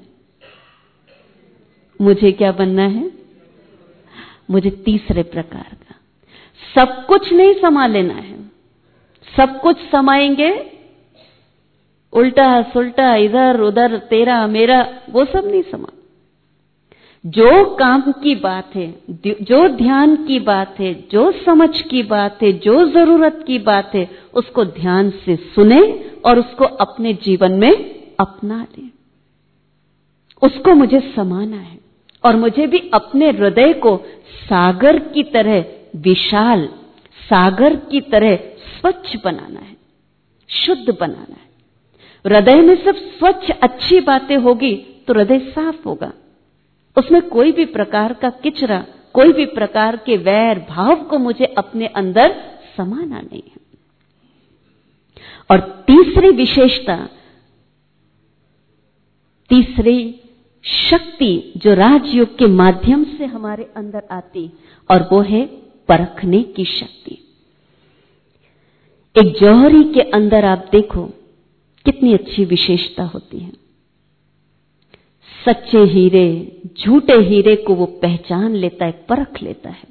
मुझे क्या बनना है? मुझे तीसरे प्रकार का। सब कुछ नहीं समा लेना है। सब कुछ समाएंगे, उल्टा सुल्टा, इधर उधर, तेरा मेरा, वो सब नहीं समा। जो काम की बात है, जो ध्यान की बात है, जो समझ की बात है, जो जरूरत की बात है, उसको ध्यान से सुने और उसको अपने जीवन में अपना ले। उसको मुझे समाना है, और मुझे भी अपने हृदय को सागर की तरह विशाल, सागर की तरह स्वच्छ बनाना है, शुद्ध बनाना है। हृदय में सब स्वच्छ अच्छी बातें होगी तो हृदय साफ होगा, उसमें कोई भी प्रकार का किचरा कोई भी प्रकार के वैर भाव को मुझे अपने अंदर समाना नहीं है। और तीसरी विशेषता, तीसरी शक्ति जो राजयोग के माध्यम से हमारे अंदर आती, और वो है परखने की शक्ति। एक जौहरी के अंदर आप देखो कितनी अच्छी विशेषता होती है। सच्चे हीरे झूठे हीरे को वो पहचान लेता है, परख लेता है।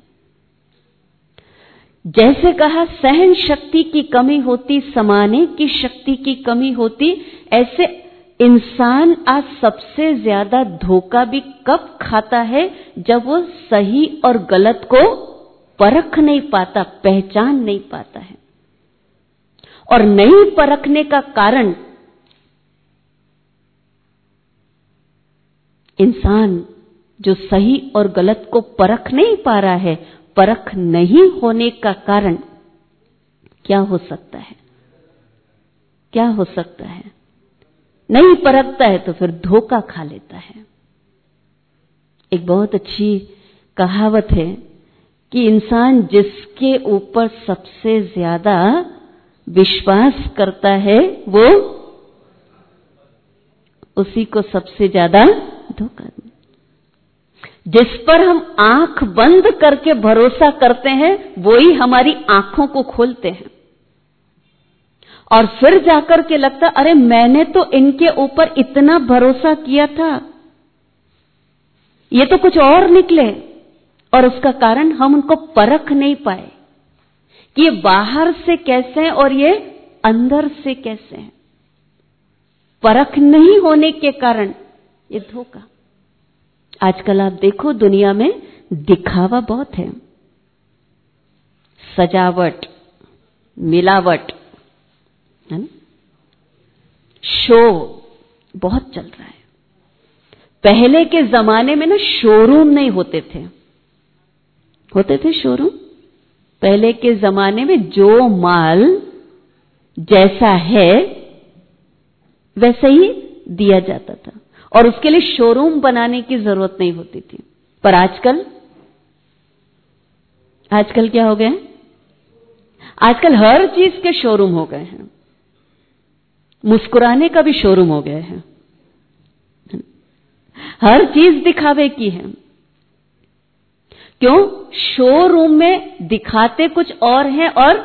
जैसे कहा सहन शक्ति की कमी होती, समाने की शक्ति की कमी होती, ऐसे इंसान आज सबसे ज्यादा धोखा भी कब खाता है, जब वो सही और गलत को परख नहीं पाता, पहचान नहीं पाता है। और नहीं परखने का कारण इंसान जो सही और गलत को परख नहीं पा रहा है, परख नहीं होने का कारण क्या हो सकता है? क्या हो सकता है? नहीं परखता है तो फिर धोखा खा लेता है। एक बहुत अच्छी कहावत है कि इंसान जिसके ऊपर सबसे ज्यादा विश्वास करता है, वो उसी को सबसे ज्यादा धोखा दे। जिस पर हम आंख बंद करके भरोसा करते हैं, वो ही हमारी आंखों को खोलते हैं। और फिर जाकर के लगता, अरे मैंने तो इनके ऊपर इतना भरोसा किया था, ये तो कुछ और निकले। और उसका कारण हम उनको परख नहीं पाए कि ये बाहर से कैसे हैं और ये अंदर से कैसे हैं। परख नहीं होने के कारण ये धोखा। आजकल आप देखो दुनिया में दिखावा बहुत है, सजावट, मिलावट, है ना, शो बहुत चल रहा है। पहले के जमाने में ना शोरूम नहीं होते थे, होते थे शोरूम। पहले के जमाने में जो माल जैसा है वैसे ही दिया जाता था, और उसके लिए शोरूम बनाने की जरूरत नहीं होती थी। पर आजकल क्या हो गया है? आजकल हर चीज के शोरूम हो गए हैं। मुस्कुराने का भी शोरूम हो गया है, हर चीज दिखावे की है। क्यों? शोरूम में दिखाते कुछ और है और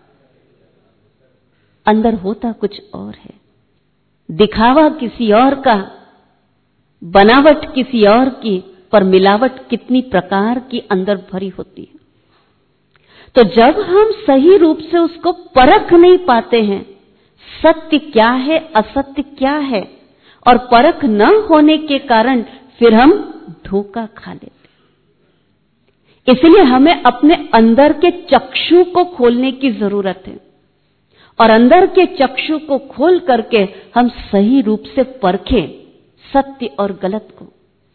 अंदर होता कुछ और है। दिखावा किसी और का, बनावट किसी और की, पर मिलावट कितनी प्रकार की अंदर भरी होती है। तो जब हम सही रूप से उसको परख नहीं पाते हैं, सत्य क्या है, असत्य क्या है, और परख न होने के कारण फिर हम धोखा खा लेते। इसलिए हमें अपने अंदर के चक्षु को खोलने की जरूरत है, और अंदर के चक्षु को खोल करके हम सही रूप से परखें सत्य और गलत को।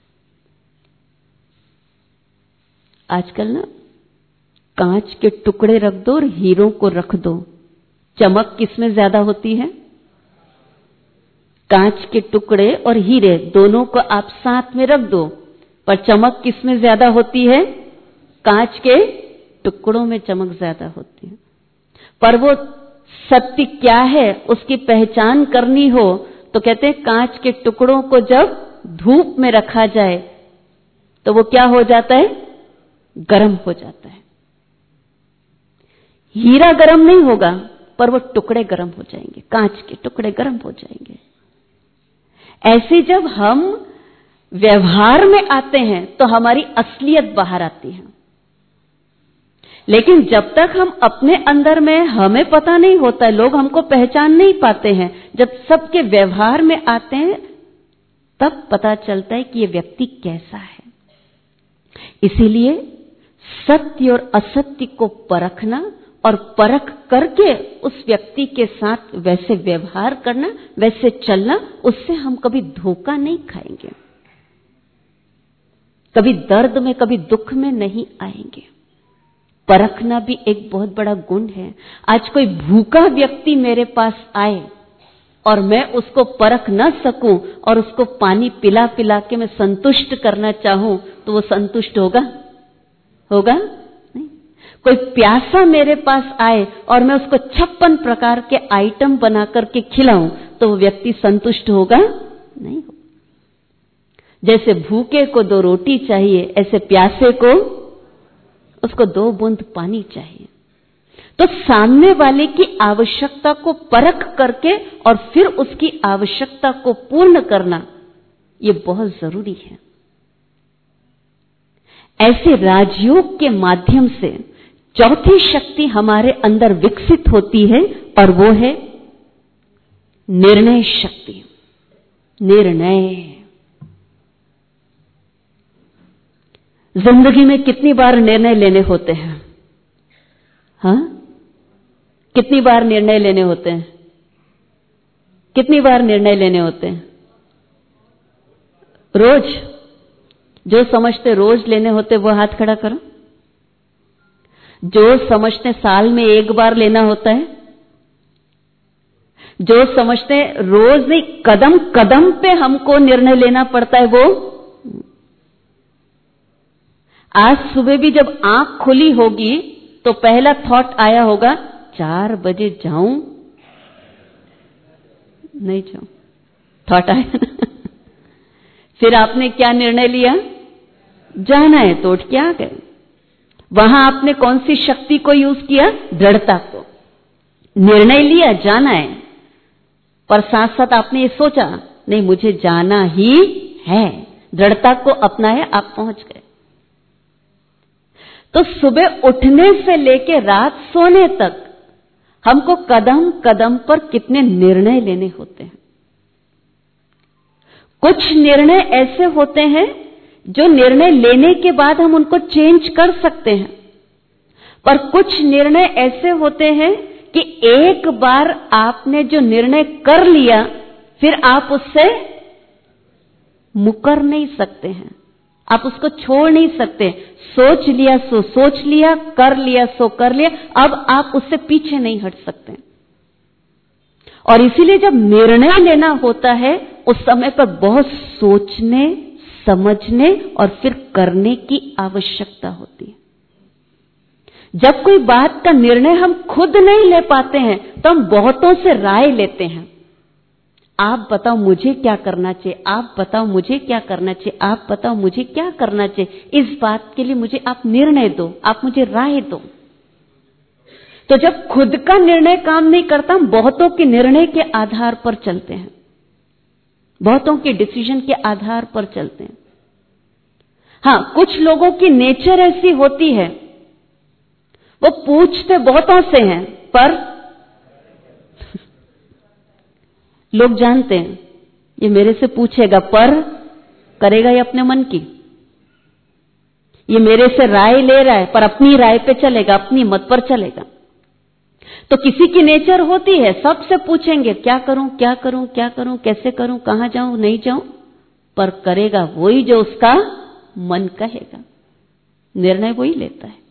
आजकल ना कांच के टुकड़े रख दो और हीरों को रख दो, चमक किसमें ज्यादा होती है? कांच के टुकड़े और हीरे दोनों को आप साथ में रख दो, पर चमक किसमें ज्यादा होती है? कांच के टुकड़ों में चमक ज्यादा होती है। पर वो सत्य क्या है उसकी पहचान करनी हो तो कहते हैं कांच के टुकड़ों को जब धूप में रखा जाए तो वो क्या हो जाता है? गर्म हो जाता है। हीरा गर्म नहीं होगा, पर वो टुकड़े गर्म हो जाएंगे, कांच के टुकड़े गर्म हो जाएंगे। ऐसे जब हम व्यवहार में आते हैं तो हमारी असलियत बाहर आती है। लेकिन जब तक हम अपने अंदर में, हमें पता नहीं होता, लोग हमको पहचान नहीं पाते हैं, जब सबके व्यवहार में आते हैं तब पता चलता है कि ये व्यक्ति कैसा है। इसीलिए सत्य और असत्य को परखना और परख करके उस व्यक्ति के साथ वैसे व्यवहार करना, वैसे चलना, उससे हम कभी धोखा नहीं खाएंगे, कभी दर्द में, कभी दुख में नहीं आएंगे। परखना भी एक बहुत बड़ा गुण है। आज कोई भूखा व्यक्ति मेरे पास आए और मैं उसको परख न सकूं और उसको पानी पिला पिला के मैं संतुष्ट करना चाहूं, तो वो संतुष्ट होगा? होगा नहीं। कोई प्यासा मेरे पास आए और मैं उसको 56 प्रकार के आइटम बना करके खिलाऊं तो वो व्यक्ति संतुष्ट होगा नहीं होगा। जैसे भूखे को 2 रोटी चाहिए, ऐसे प्यासे को उसको 2 बूंद पानी चाहिए। तो सामने वाले की आवश्यकता को परख करके और फिर उसकी आवश्यकता को पूर्ण करना, ये बहुत जरूरी है। ऐसे राजयोग के माध्यम से चौथी शक्ति हमारे अंदर विकसित होती है और वो है निर्णय शक्ति। निर्णय। जिंदगी में कितनी बार निर्णय लेने होते हैं? हाँ, कितनी बार निर्णय लेने होते हैं? कितनी बार निर्णय लेने होते हैं? रोज। जो समझते रोज लेने होते वो हाथ खड़ा करो। जो समझते साल में 1 बार लेना होता है, जो समझते रोज नहीं कदम कदम पे हमको निर्णय लेना पड़ता है, वो आज सुबह भी जब आंख खुली होगी तो पहला थॉट आया होगा 4 बजे जाऊं नहीं जाऊं, थॉट आया ना। फिर आपने क्या निर्णय लिया? जाना है तो उठ के आ गए। वहां आपने कौन सी शक्ति को यूज किया? दृढ़ता को। निर्णय लिया जाना है, पर साथ साथ आपने ये सोचा नहीं मुझे जाना ही है, दृढ़ता को अपनाया, आप पहुंच गए। तो सुबह उठने से लेके रात सोने तक हमको कदम कदम पर कितने निर्णय लेने होते हैं। कुछ निर्णय ऐसे होते हैं जो निर्णय लेने के बाद हम उनको चेंज कर सकते हैं, पर कुछ निर्णय ऐसे होते हैं कि एक बार आपने जो निर्णय कर लिया फिर आप उससे मुकर नहीं सकते हैं, आप उसको छोड़ नहीं सकते। सोच लिया सो सोच लिया, कर लिया सो कर लिया, अब आप उससे पीछे नहीं हट सकते। और इसीलिए जब निर्णय लेना होता है उस समय पर बहुत सोचने, समझने और फिर करने की आवश्यकता होती है। जब कोई बात का निर्णय हम खुद नहीं ले पाते हैं तो हम बहुतों से राय लेते हैं। आप बताओ मुझे क्या करना चाहिए, आप बताओ मुझे क्या करना चाहिए, आप बताओ मुझे क्या करना चाहिए, इस बात के लिए मुझे आप निर्णय दो, आप मुझे राय दो। तो जब खुद का निर्णय काम नहीं करता, हम बहुतों के निर्णय के आधार पर चलते हैं, बहुतों के डिसीजन के आधार पर चलते हैं। हां, कुछ लोगों की नेचर ऐसी होती है, वो पूछते बहुतों से हैं पर लोग जानते हैं ये मेरे से पूछेगा पर करेगा ये अपने मन की। ये मेरे से राय ले रहा है पर अपनी राय पे चलेगा, अपनी मत पर चलेगा। तो किसी की नेचर होती है सबसे पूछेंगे क्या करूं क्या करूं क्या करूं, कैसे करूं, कहां जाऊं नहीं जाऊं, पर करेगा वही जो उसका मन कहेगा, निर्णय वही लेता है।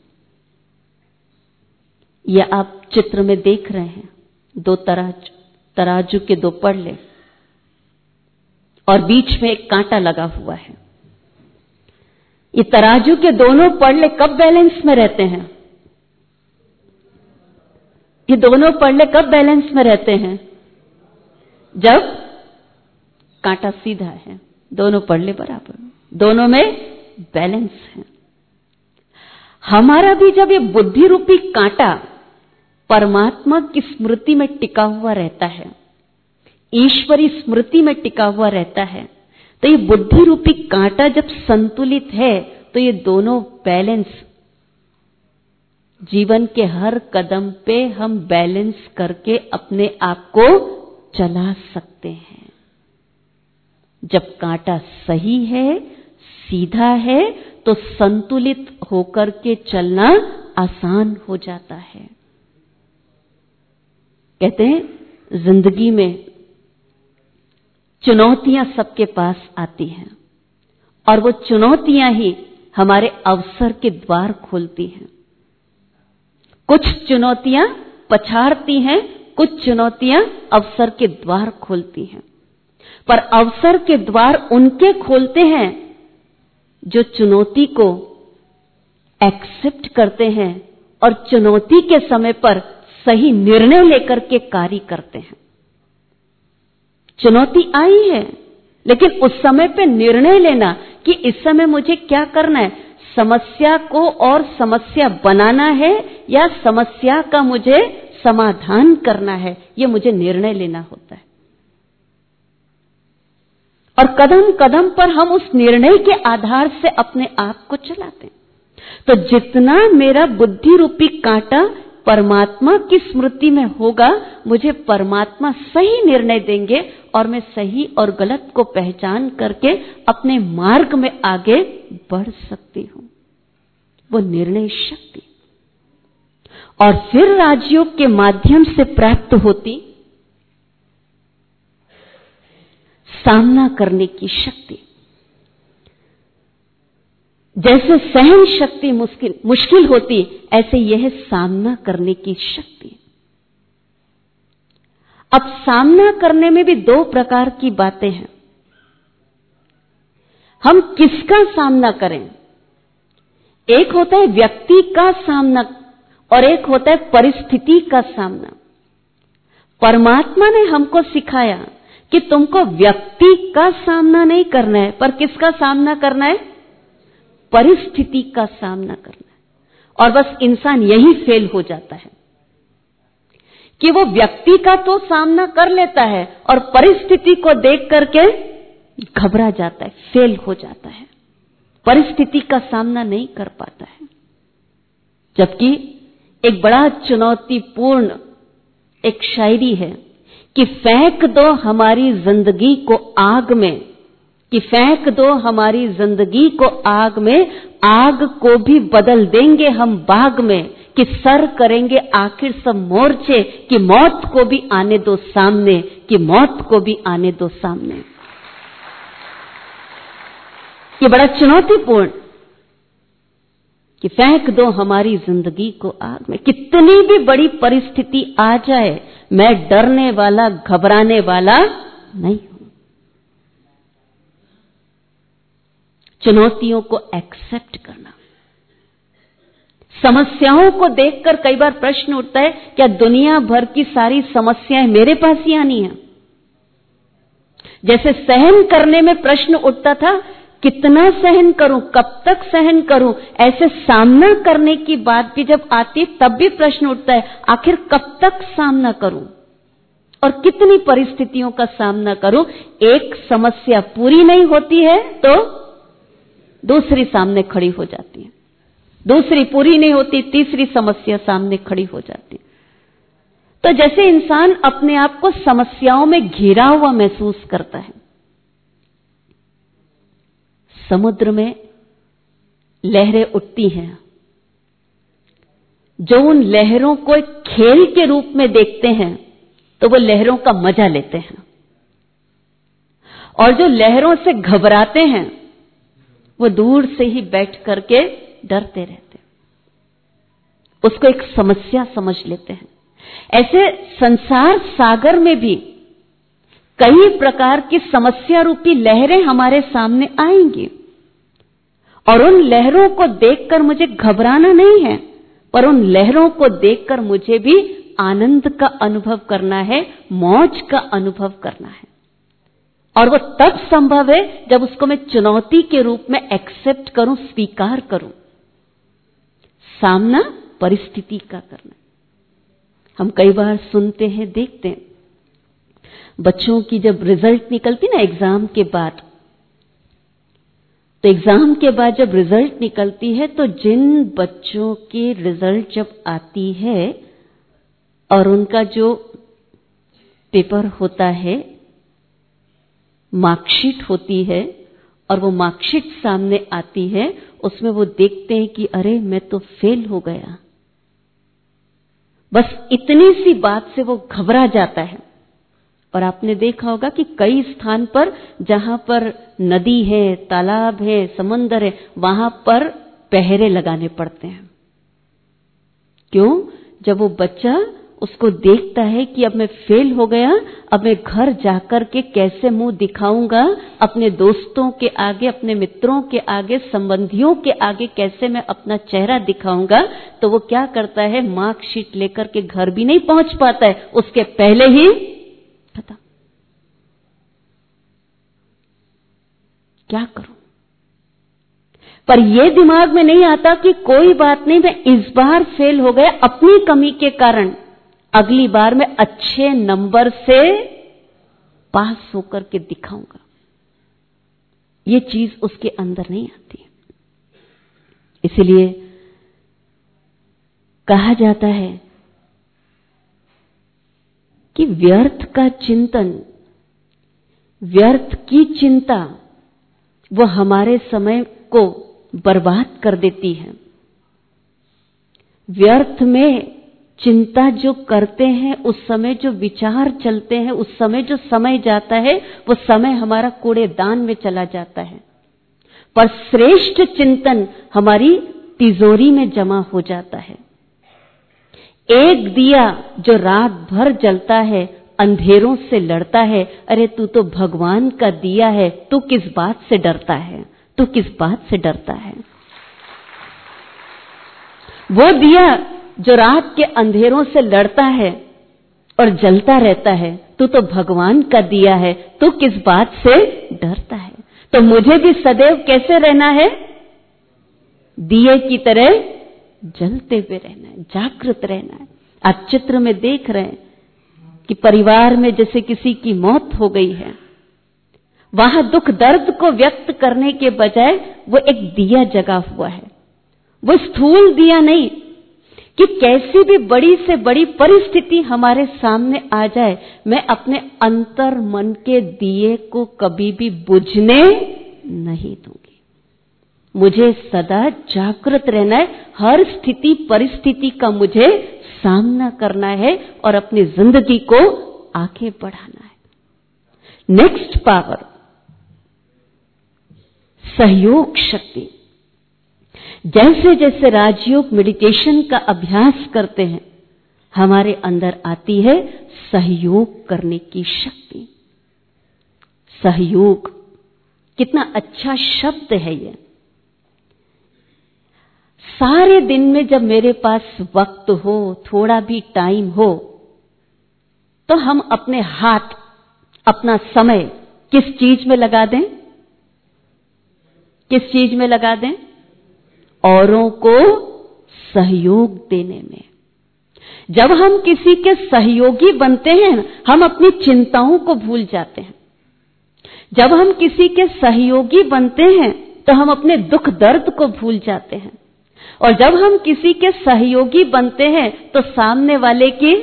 यह आप चित्र में देख रहे हैं 2 तराजू के 2 पड़ले और बीच में एक कांटा लगा हुआ है। ये तराजू के दोनों पड़ले कब बैलेंस में रहते हैं? ये दोनों पड़ले कब बैलेंस में रहते हैं? जब कांटा सीधा है, दोनों पड़ले बराबर, दोनों में बैलेंस है। हमारा भी जब ये बुद्धि रूपी कांटा परमात्मा की स्मृति में टिका हुआ रहता है, ईश्वरी स्मृति में टिका हुआ रहता है, तो ये बुद्धि रूपी कांटा जब संतुलित है तो ये दोनों बैलेंस, जीवन के हर कदम पे हम बैलेंस करके अपने आप को चला सकते हैं। जब कांटा सही है, सीधा है, तो संतुलित होकर के चलना आसान हो जाता है। कहते हैं जिंदगी में चुनौतियां सबके पास आती हैं और वो चुनौतियां ही हमारे अवसर के द्वार खोलती हैं। कुछ चुनौतियां पछाड़ती हैं, कुछ चुनौतियां अवसर के द्वार खोलती हैं, पर अवसर के द्वार उनके खोलते हैं जो चुनौती को एक्सेप्ट करते हैं और चुनौती के समय पर सही निर्णय लेकर के कार्य करते हैं। चुनौती आई है, लेकिन उस समय पे निर्णय लेना कि इस समय मुझे क्या करना है, समस्या को और समस्या बनाना है या समस्या का मुझे समाधान करना है, ये मुझे निर्णय लेना होता है। और कदम कदम पर हम उस निर्णय के आधार से अपने आप को चलाते हैं। तो जितना मेरा बुद्धि रूपी कांटा परमात्मा की स्मृति में होगा, मुझे परमात्मा सही निर्णय देंगे और मैं सही और गलत को पहचान करके अपने मार्ग में आगे बढ़ सकती हूं। वो निर्णय शक्ति और फिर राजयोग के माध्यम से प्राप्त होती सामना करने की शक्ति। जैसे सहन शक्ति मुश्किल होती, ऐसे यह सामना करने की शक्ति। अब सामना करने में भी दो प्रकार की बातें हैं। हम किसका सामना करें? एक होता है व्यक्ति का सामना और एक होता है परिस्थिति का सामना। परमात्मा ने हमको सिखाया कि तुमको व्यक्ति का सामना नहीं करना है, पर किसका सामना करना है? परिस्थिति का सामना करना है। और बस इंसान यही फेल हो जाता है कि वो व्यक्ति का तो सामना कर लेता है और परिस्थिति को देख करके घबरा जाता है, फेल हो जाता है, परिस्थिति का सामना नहीं कर पाता है। जबकि एक बड़ा चुनौतीपूर्ण एक शायरी है कि फेंक दो हमारी जिंदगी को आग में, कि फेंक दो हमारी जिंदगी को आग में, आग को भी बदल देंगे हम बाग में, कि सर करेंगे आखिर सब मोर्चे, कि मौत को भी आने दो सामने, कि मौत को भी आने दो सामने। ये बड़ा चुनौतीपूर्ण कि फेंक दो हमारी जिंदगी को आग में। कितनी भी बड़ी परिस्थिति आ जाए, मैं डरने वाला घबराने वाला नहीं हूं। चुनौतियों को एक्सेप्ट करना। समस्याओं को देखकर कई बार प्रश्न उठता है, क्या दुनिया भर की सारी समस्याएं मेरे पास ही आनी है? जैसे सहन करने में प्रश्न उठता था, कितना सहन करूं, कब तक सहन करूं, ऐसे सामना करने की बात भी जब आती तब भी प्रश्न उठता है, आखिर कब तक सामना करूं और कितनी परिस्थितियों का सामना करूं। एक समस्या पूरी नहीं होती है तो दूसरी सामने खड़ी हो जाती है, दूसरी पूरी नहीं होती, तीसरी समस्या सामने खड़ी हो जाती है। तो जैसे इंसान अपने आप को समस्याओं में घिरा हुआ महसूस करता है। समुद्र में लहरें उठती हैं, जो उन लहरों को एक खेल के रूप में देखते हैं तो वो लहरों का मजा लेते हैं, और जो लहरों से घबराते हैं वो दूर से ही बैठ करके डरते रहते हैं, उसको एक समस्या समझ लेते हैं। ऐसे संसार सागर में भी कई प्रकार की समस्या रूपी लहरें हमारे सामने आएंगी, और उन लहरों को देखकर मुझे घबराना नहीं है, पर उन लहरों को देखकर मुझे भी आनंद का अनुभव करना है, मौज का अनुभव करना है। और वो तब संभव है जब उसको मैं चुनौती के रूप में एक्सेप्ट करूं, स्वीकार करूं। सामना परिस्थिति का करना। हम कई बार सुनते हैं, देखते हैं, बच्चों की जब रिजल्ट निकलती ना एग्जाम के बाद, तो एग्जाम के बाद जब रिजल्ट निकलती है तो जिन बच्चों की रिजल्ट जब आती है और उनका जो पेपर होता है, मार्कशीट होती है, और वो मार्कशीट सामने आती है, उसमें वो देखते हैं कि अरे मैं तो फेल हो गया। बस इतनी सी बात से वो घबरा जाता है। और आपने देखा होगा कि कई स्थान पर जहां पर नदी है, तालाब है, समंदर है, वहां पर पहरे लगाने पड़ते हैं। क्यों? जब वो बच्चा उसको देखता है कि अब मैं फेल हो गया, अब मैं घर जाकर के कैसे मुंह दिखाऊंगा अपने दोस्तों के आगे, अपने मित्रों के आगे, संबंधियों के आगे कैसे मैं अपना चेहरा दिखाऊंगा। तो वो क्या करता है, मार्कशीट लेकर के घर भी नहीं पहुंच पाता है, उसके पहले ही खत्म। क्या करूं? पर ये दिमाग में नहीं आता कि कोई बात नहीं, मैं इस बार फेल हो गया अपनी कमी के कारण, अगली बार मैं अच्छे नंबर से पास होकर के दिखाऊंगा। ये चीज उसके अंदर नहीं आती। इसलिए कहा जाता है कि व्यर्थ का चिंतन, व्यर्थ की चिंता वो हमारे समय को बर्बाद कर देती है। व्यर्थ में चिंता जो करते हैं, उस समय जो विचार चलते हैं, उस समय जो समय जाता है, वो समय हमारा कूड़ेदान में चला जाता है। पर श्रेष्ठ चिंतन हमारी तिजोरी में जमा हो जाता है। एक दिया जो रात भर जलता है, अंधेरों से लड़ता है, अरे तू तो भगवान का दिया है, तू किस बात से डरता है, तू किस बात से डरता है। वो दिया जो रात के अंधेरों से लड़ता है और जलता रहता है, तू तो भगवान का दिया है, तू किस बात से डरता है। तो मुझे भी सदैव कैसे रहना है, दिए की तरह जलते हुए रहना है, जागृत रहना है। आप चित्र में देख रहे हैं कि परिवार में जैसे किसी की मौत हो गई है, वहां दुख दर्द को व्यक्त करने के बजाय वो एक दिया जगा हुआ है। वो स्थूल दिया नहीं कि कैसी भी बड़ी से बड़ी परिस्थिति हमारे सामने आ जाए, मैं अपने अंतर मन के दिए को कभी भी बुझने नहीं दूंगी। मुझे सदा जागृत रहना है, हर स्थिति परिस्थिति का मुझे सामना करना है और अपनी जिंदगी को आगे बढ़ाना है। नेक्स्ट पावर, सहयोग शक्ति। जैसे जैसे राजयोग मेडिटेशन का अभ्यास करते हैं, हमारे अंदर आती है सहयोग करने की शक्ति। सहयोग कितना अच्छा शब्द है ये। सारे दिन में जब मेरे पास वक्त हो, थोड़ा भी टाइम हो, तो हम अपने हाथ, अपना समय किस चीज में लगा दें? किस चीज में लगा दें? औरों को सहयोग देने में। जब हम किसी के सहयोगी बनते हैं, हम अपनी चिंताओं को भूल जाते हैं। जब हम किसी के सहयोगी बनते हैं, तो हम अपने दुख दर्द को भूल जाते हैं। और जब हम किसी के सहयोगी बनते हैं, तो सामने वाले की,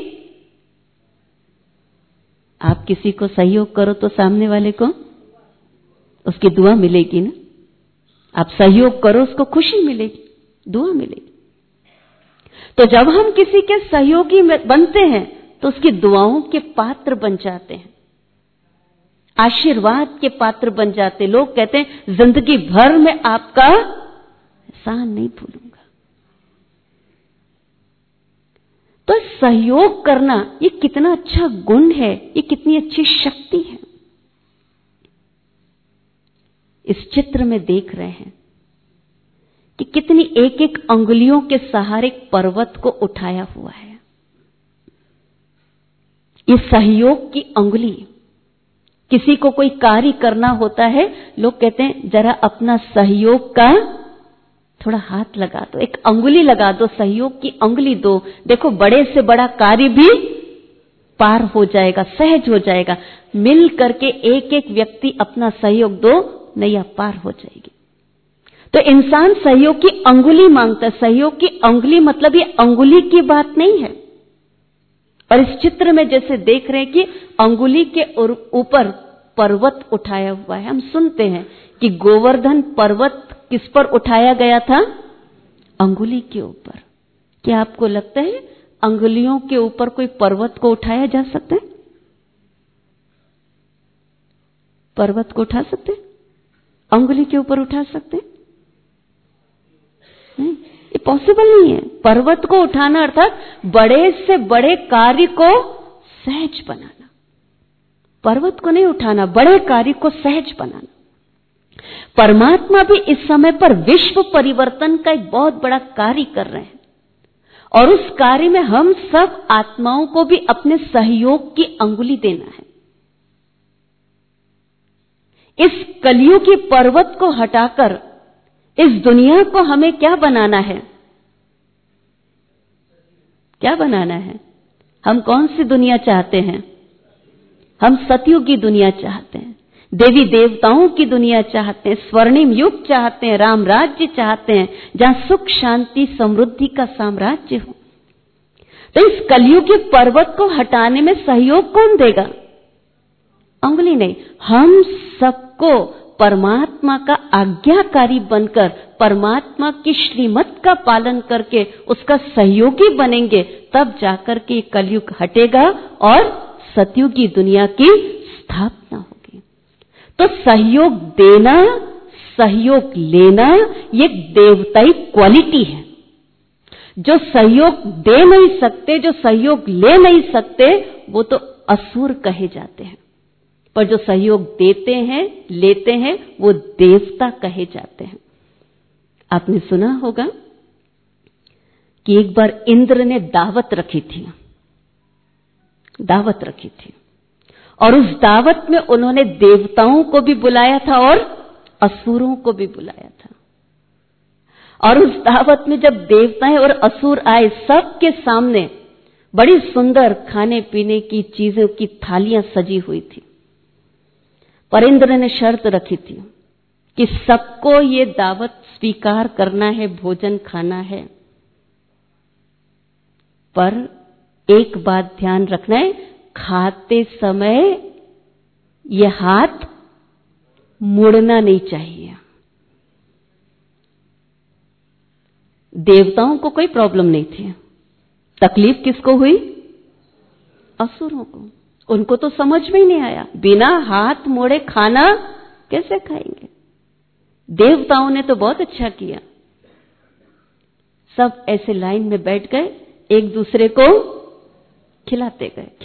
आप किसी को सहयोग करो तो सामने वाले को उसकी दुआ मिलेगी ना। आप सहयोग करो, उसको खुशी मिलेगी, दुआ मिलेगी। तो जब हम किसी के सहयोगी बनते हैं, तो उसकी दुआओं के पात्र बन जाते हैं, आशीर्वाद के पात्र बन जाते। लोग कहते हैं जिंदगी भर में आपका एहसान नहीं भूलूंगा। तो सहयोग करना ये कितना अच्छा गुण है, ये कितनी अच्छी शक्ति है। इस चित्र में देख रहे हैं कि कितनी एक एक अंगुलियों के सहारे पर्वत को उठाया हुआ है। ये सहयोग की अंगुली। किसी को कोई कार्य करना होता है, लोग कहते हैं जरा अपना सहयोग का थोड़ा हाथ लगा दो, एक अंगुली लगा दो, सहयोग की अंगुली दो। देखो बड़े से बड़ा कार्य भी पार हो जाएगा, सहज हो जाएगा। मिल करके एक एक व्यक्ति अपना सहयोग दो, नैया पार हो जाएगी। तो इंसान सहयोग की अंगुली मांगता है। सहयोग की अंगुली मतलब ये अंगुली की बात नहीं है। और इस चित्र में जैसे देख रहे हैं कि अंगुली के ऊपर पर्वत उठाया हुआ है। हम सुनते हैं कि गोवर्धन पर्वत किस पर उठाया गया था? अंगुली के ऊपर। क्या आपको लगता है अंगुलियों के ऊपर कोई पर्वत को उठाया जा सकता है? पर्वत को उठा सकते हैं? अंगुली के ऊपर उठा सकते हैं? नहीं, ये पॉसिबल नहीं है। पर्वत को उठाना अर्थात बड़े से बड़े कार्य को सहज बनाना। पर्वत को नहीं उठाना, बड़े कार्य को सहज बनाना। परमात्मा भी इस समय पर विश्व परिवर्तन का एक बहुत बड़ा कार्य कर रहे हैं और उस कार्य में हम सब आत्माओं को भी अपने सहयोग की अंगुली देना है। इस कलियुगी पर्वत को हटाकर इस दुनिया को हमें क्या बनाना है? क्या बनाना है? हम कौन सी दुनिया चाहते हैं? हम सतयुगी दुनिया चाहते हैं, देवी देवताओं की दुनिया चाहते हैं, स्वर्णिम युग चाहते हैं, राम राज्य चाहते हैं, जहां सुख शांति समृद्धि का साम्राज्य हो। तो इस कलियुगी पर्वत को हटाने में सहयोग कौन देगा? अंगुली नहीं, हम सबको परमात्मा का आज्ञाकारी बनकर परमात्मा की श्रीमत का पालन करके उसका सहयोगी बनेंगे, तब जाकर के कलयुग हटेगा और सतयुगी दुनिया की स्थापना होगी। तो सहयोग देना, सहयोग लेना, ये देवताई क्वालिटी है। जो सहयोग दे नहीं सकते, जो सहयोग ले नहीं सकते, वो तो असुर कहे जाते हैं, पर जो सहयोग देते हैं, लेते हैं, वो देवता कहे जाते हैं। आपने सुना होगा कि एक बार इंद्र ने दावत रखी थी और उस दावत में उन्होंने देवताओं को भी बुलाया था और असुरों को भी बुलाया था। और उस दावत में जब देवताएं और असुर आए, सबके सामने बड़ी सुंदर खाने पीने की चीजों की थालियां सजी हुई थी, पर इंद्र ने शर्त रखी थी कि सबको ये दावत स्वीकार करना है, भोजन खाना है, पर एक बात ध्यान रखना है, खाते समय ये हाथ मुड़ना नहीं चाहिए। देवताओं को कोई प्रॉब्लम नहीं थी, तकलीफ किसको हुई? असुरों को। उनको तो समझ में ही नहीं आया, बिना हाथ मोड़े खाना कैसे खाएंगे। देवताओं ने तो बहुत अच्छा किया, सब ऐसे लाइन में बैठ गए, एक दूसरे को खिलाते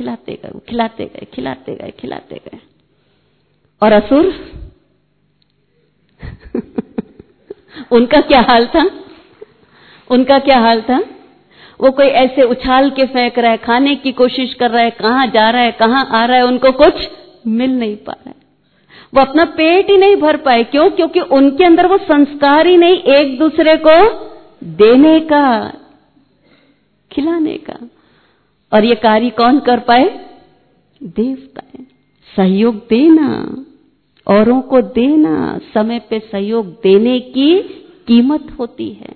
गए। और असुर उनका क्या हाल था? वो कोई ऐसे उछाल के फेंक रहा है, खाने की कोशिश कर रहा है, कहां जा रहा है, कहां आ रहा है, उनको कुछ मिल नहीं पा रहा है। वो अपना पेट ही नहीं भर पाए। क्यों? क्योंकि उनके अंदर वो संस्कार ही नहीं एक दूसरे को देने का, खिलाने का। और ये कार्य कौन कर पाए? देवता। सहयोग देना, औरों को देना, समय पे सहयोग देने की कीमत होती है।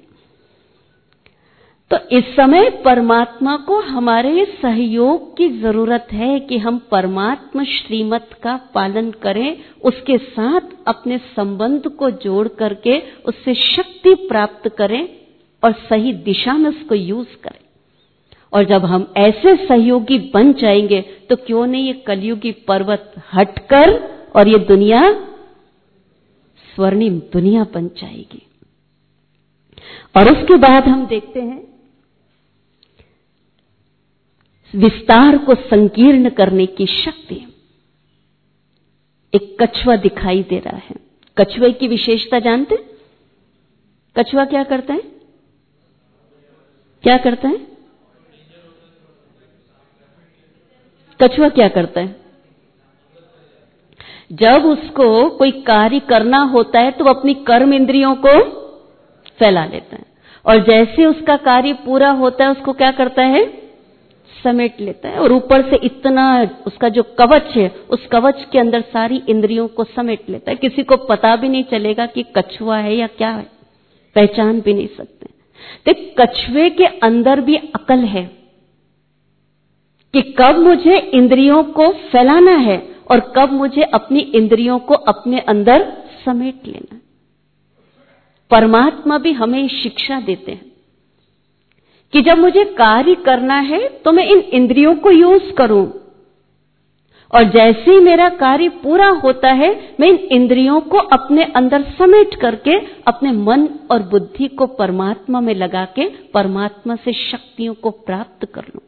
तो इस समय परमात्मा को हमारे सहयोग की जरूरत है कि हम परमात्मा श्रीमत का पालन करें, उसके साथ अपने संबंध को जोड़ करके उससे शक्ति प्राप्त करें और सही दिशा में उसको यूज करें। और जब हम ऐसे सहयोगी बन जाएंगे तो क्यों नहीं ये कलियुगी पर्वत हटकर और ये दुनिया स्वर्णिम दुनिया बन जाएगी। और उसके बाद हम देखते हैं विस्तार को संकीर्ण करने की शक्ति। एक कछुआ दिखाई दे रहा है। कछुए की विशेषता जानते? कछुआ क्या करता है? कछुआ क्या करता है? जब उसको कोई कार्य करना होता है तो वो अपनी कर्म इंद्रियों को फैला लेता है, और जैसे उसका कार्य पूरा होता है उसको क्या करता है? समेट लेता है। और ऊपर से इतना उसका जो कवच है, उस कवच के अंदर सारी इंद्रियों को समेट लेता है। किसी को पता भी नहीं चलेगा कि कछुआ है या क्या है, पहचान भी नहीं सकते। तो कछुए के अंदर भी अकल है कि कब मुझे इंद्रियों को फैलाना है और कब मुझे अपनी इंद्रियों को अपने अंदर समेट लेना है। परमात्मा भी हमें शिक्षा देते हैं कि जब मुझे कार्य करना है तो मैं इन इंद्रियों को यूज करूं, और जैसे ही मेरा कार्य पूरा होता है, मैं इन इंद्रियों को अपने अंदर समेट करके अपने मन और बुद्धि को परमात्मा में लगा के परमात्मा से शक्तियों को प्राप्त कर लूं।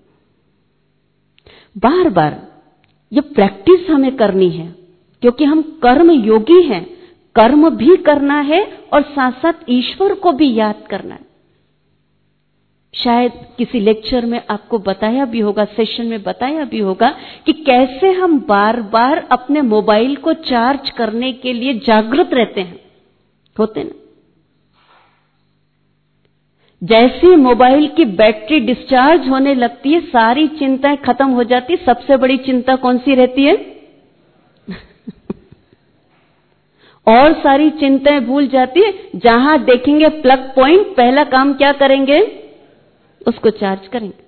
बार बार ये प्रैक्टिस हमें करनी है, क्योंकि हम कर्म योगी हैं। कर्म भी करना है और साथ साथ ईश्वर को भी याद करना है। शायद किसी लेक्चर में आपको बताया भी होगा, सेशन में बताया भी होगा कि कैसे हम बार बार अपने मोबाइल को चार्ज करने के लिए जागृत रहते हैं, होते ना। जैसे मोबाइल की बैटरी डिस्चार्ज होने लगती है, सारी चिंताएं खत्म हो जाती है। सबसे बड़ी चिंता कौन सी रहती है? और सारी चिंताएं भूल जाती है। जहां देखेंगे प्लग पॉइंट, पहला काम क्या करेंगे? उसको चार्ज करेंगे।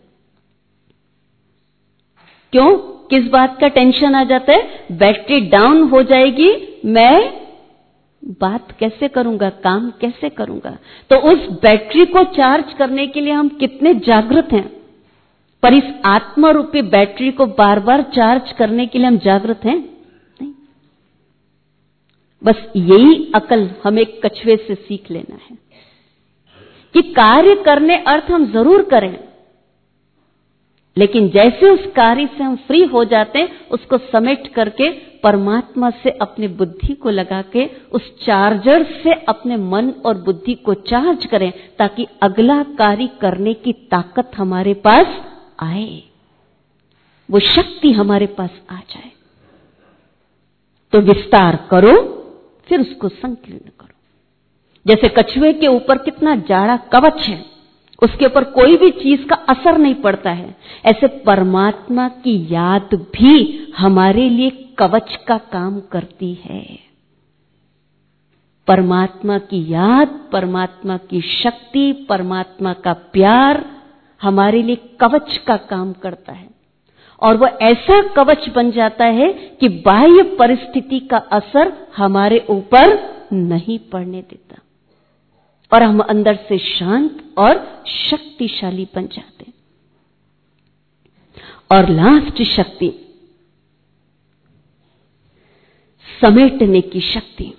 क्यों? किस बात का टेंशन आ जाता है? बैटरी डाउन हो जाएगी, मैं बात कैसे करूंगा, काम कैसे करूंगा। तो उस बैटरी को चार्ज करने के लिए हम कितने जागृत हैं, पर इस आत्मा रूपी बैटरी को बार बार चार्ज करने के लिए हम जागृत हैं नहीं। बस यही अकल हमें कछुए से सीख लेना है कि कार्य करने अर्थ हम जरूर करें, लेकिन जैसे उस कार्य से हम फ्री हो जाते हैं, उसको समेट करके परमात्मा से अपनी बुद्धि को लगा के उस चार्जर से अपने मन और बुद्धि को चार्ज करें, ताकि अगला कार्य करने की ताकत हमारे पास आए, वो शक्ति हमारे पास आ जाए। तो विस्तार करो, फिर उसको संकीर्ण करो। जैसे कछुए के ऊपर कितना जाड़ा कवच है, उसके ऊपर कोई भी चीज का असर नहीं पड़ता है, ऐसे परमात्मा की याद भी हमारे लिए कवच का काम करती है। परमात्मा की याद, परमात्मा की शक्ति, परमात्मा का प्यार हमारे लिए कवच का काम करता है, और वह ऐसा कवच बन जाता है कि बाह्य परिस्थिति का असर हमारे ऊपर नहीं पड़ने देता, और हम अंदर से शांत और शक्तिशाली बन जाते हैं। और लास्ट शक्ति, समेटने की शक्ति।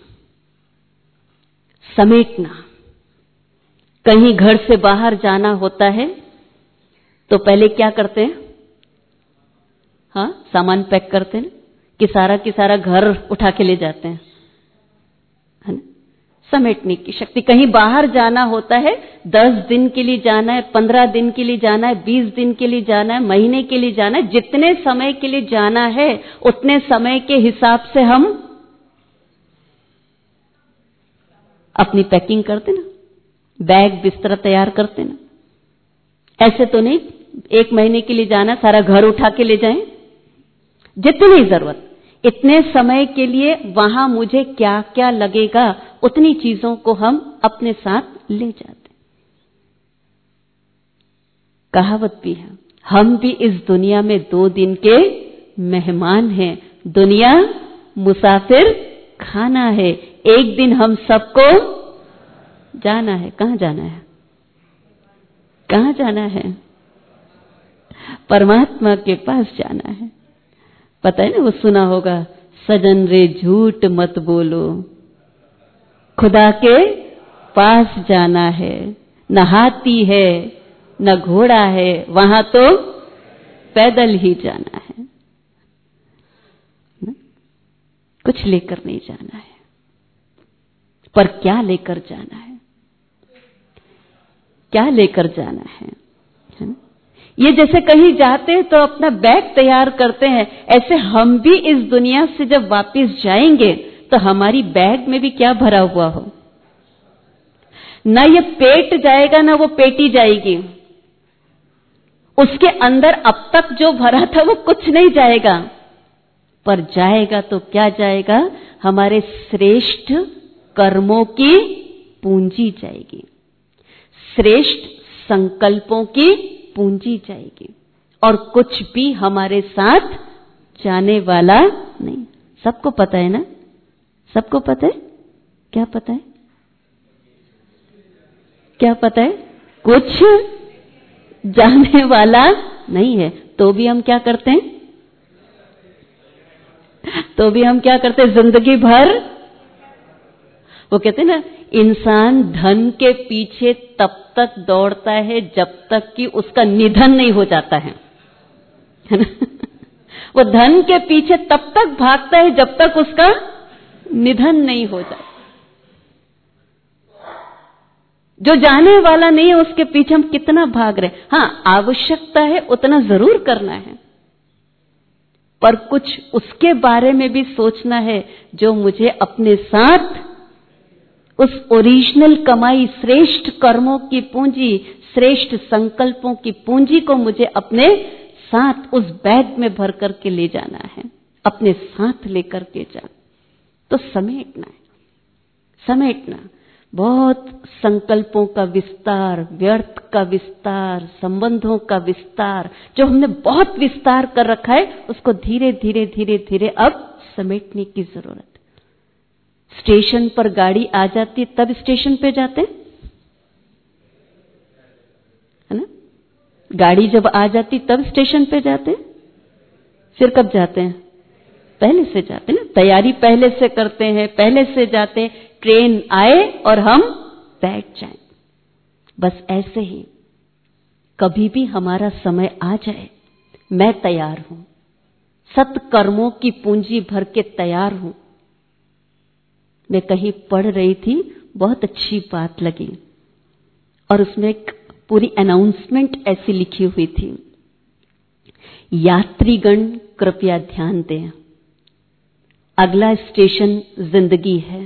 समेटना, कहीं घर से बाहर जाना होता है तो पहले क्या करते हैं? हाँ, सामान पैक करते हैं कि सारा घर उठा के ले जाते हैं, है ना? समेटने की शक्ति। कहीं बाहर जाना होता है, 10 दिन के लिए जाना है, 15 दिन के लिए जाना है, 20 दिन के लिए जाना है, महीने के लिए जाना है, जितने समय के लिए जाना है उतने समय के हिसाब से हम अपनी पैकिंग करते ना, बैग बिस्तर तैयार करते ना। ऐसे तो नहीं 1 महीने के लिए जाना, सारा घर उठा के ले जाएं। जितनी जरूरत, इतने समय के लिए वहां मुझे क्या क्या लगेगा, उतनी चीजों को हम अपने साथ ले जाते। कहावत भी है, हम भी इस दुनिया में 2 दिन के मेहमान हैं, दुनिया मुसाफिर खाना है, एक दिन हम सबको जाना है। कहां जाना है? कहां जाना है? परमात्मा के पास जाना है। पता है ना, वो सुना होगा, सजन रे झूठ मत बोलो, खुदा के पास जाना है, न हाथी है न घोड़ा है, वहां तो पैदल ही जाना है। कुछ लेकर नहीं जाना है, पर क्या लेकर जाना है? क्या लेकर जाना है? ये जैसे कहीं जाते हैं तो अपना बैग तैयार करते हैं, ऐसे हम भी इस दुनिया से जब वापस जाएंगे तो हमारी बैग में भी क्या भरा हुआ हो, ना ये पेट जाएगा ना वो पेटी जाएगी, उसके अंदर अब तक जो भरा था वो कुछ नहीं जाएगा, पर जाएगा तो क्या जाएगा? हमारे श्रेष्ठ कर्मों की पूंजी जाएगी, श्रेष्ठ संकल्पों की पूंजी जाएगी, और कुछ भी हमारे साथ जाने वाला नहीं। सबको पता है ना? सबको पता है? क्या पता है? क्या पता है? कुछ जाने वाला नहीं है, तो भी हम क्या करते हैं? तो भी हम क्या करते हैं जिंदगी भर। वो कहते हैं ना, इंसान धन के पीछे तब तक दौड़ता है जब तक कि उसका निधन नहीं हो जाता है ना। वो धन के पीछे तब तक भागता है जब तक उसका निधन नहीं हो जाता। जो जाने वाला नहीं है उसके पीछे हम कितना भाग रहे हैं। हाँ, आवश्यकता है उतना जरूर करना है, पर कुछ उसके बारे में भी सोचना है जो मुझे अपने साथ उस ओरिजिनल कमाई, श्रेष्ठ कर्मों की पूंजी, श्रेष्ठ संकल्पों की पूंजी को मुझे अपने साथ उस बैग में भर करके ले जाना है, अपने साथ लेकर के जाना। तो समेटना है, समेटना। बहुत संकल्पों का विस्तार, व्यर्थ का विस्तार, संबंधों का विस्तार, जो हमने बहुत विस्तार कर रखा है, उसको धीरे धीरे धीरे धीरे अब समेटने की जरूरत है। स्टेशन पर गाड़ी आ जाती तब स्टेशन पे जाते है ना। गाड़ी जब आ जाती तब स्टेशन पे जाते, फिर कब जाते हैं? पहले से जाते ना, तैयारी पहले से करते हैं, पहले से जाते, ट्रेन आए और हम बैठ जाएं। बस ऐसे ही कभी भी हमारा समय आ जाए, मैं तैयार हूं, सत्कर्मों की पूंजी भर के तैयार हूं। मैं कहीं पढ़ रही थी, बहुत अच्छी बात लगी, और उसमें एक पूरी अनाउंसमेंट ऐसी लिखी हुई थी, यात्रीगण कृपया ध्यान दें, अगला स्टेशन जिंदगी है।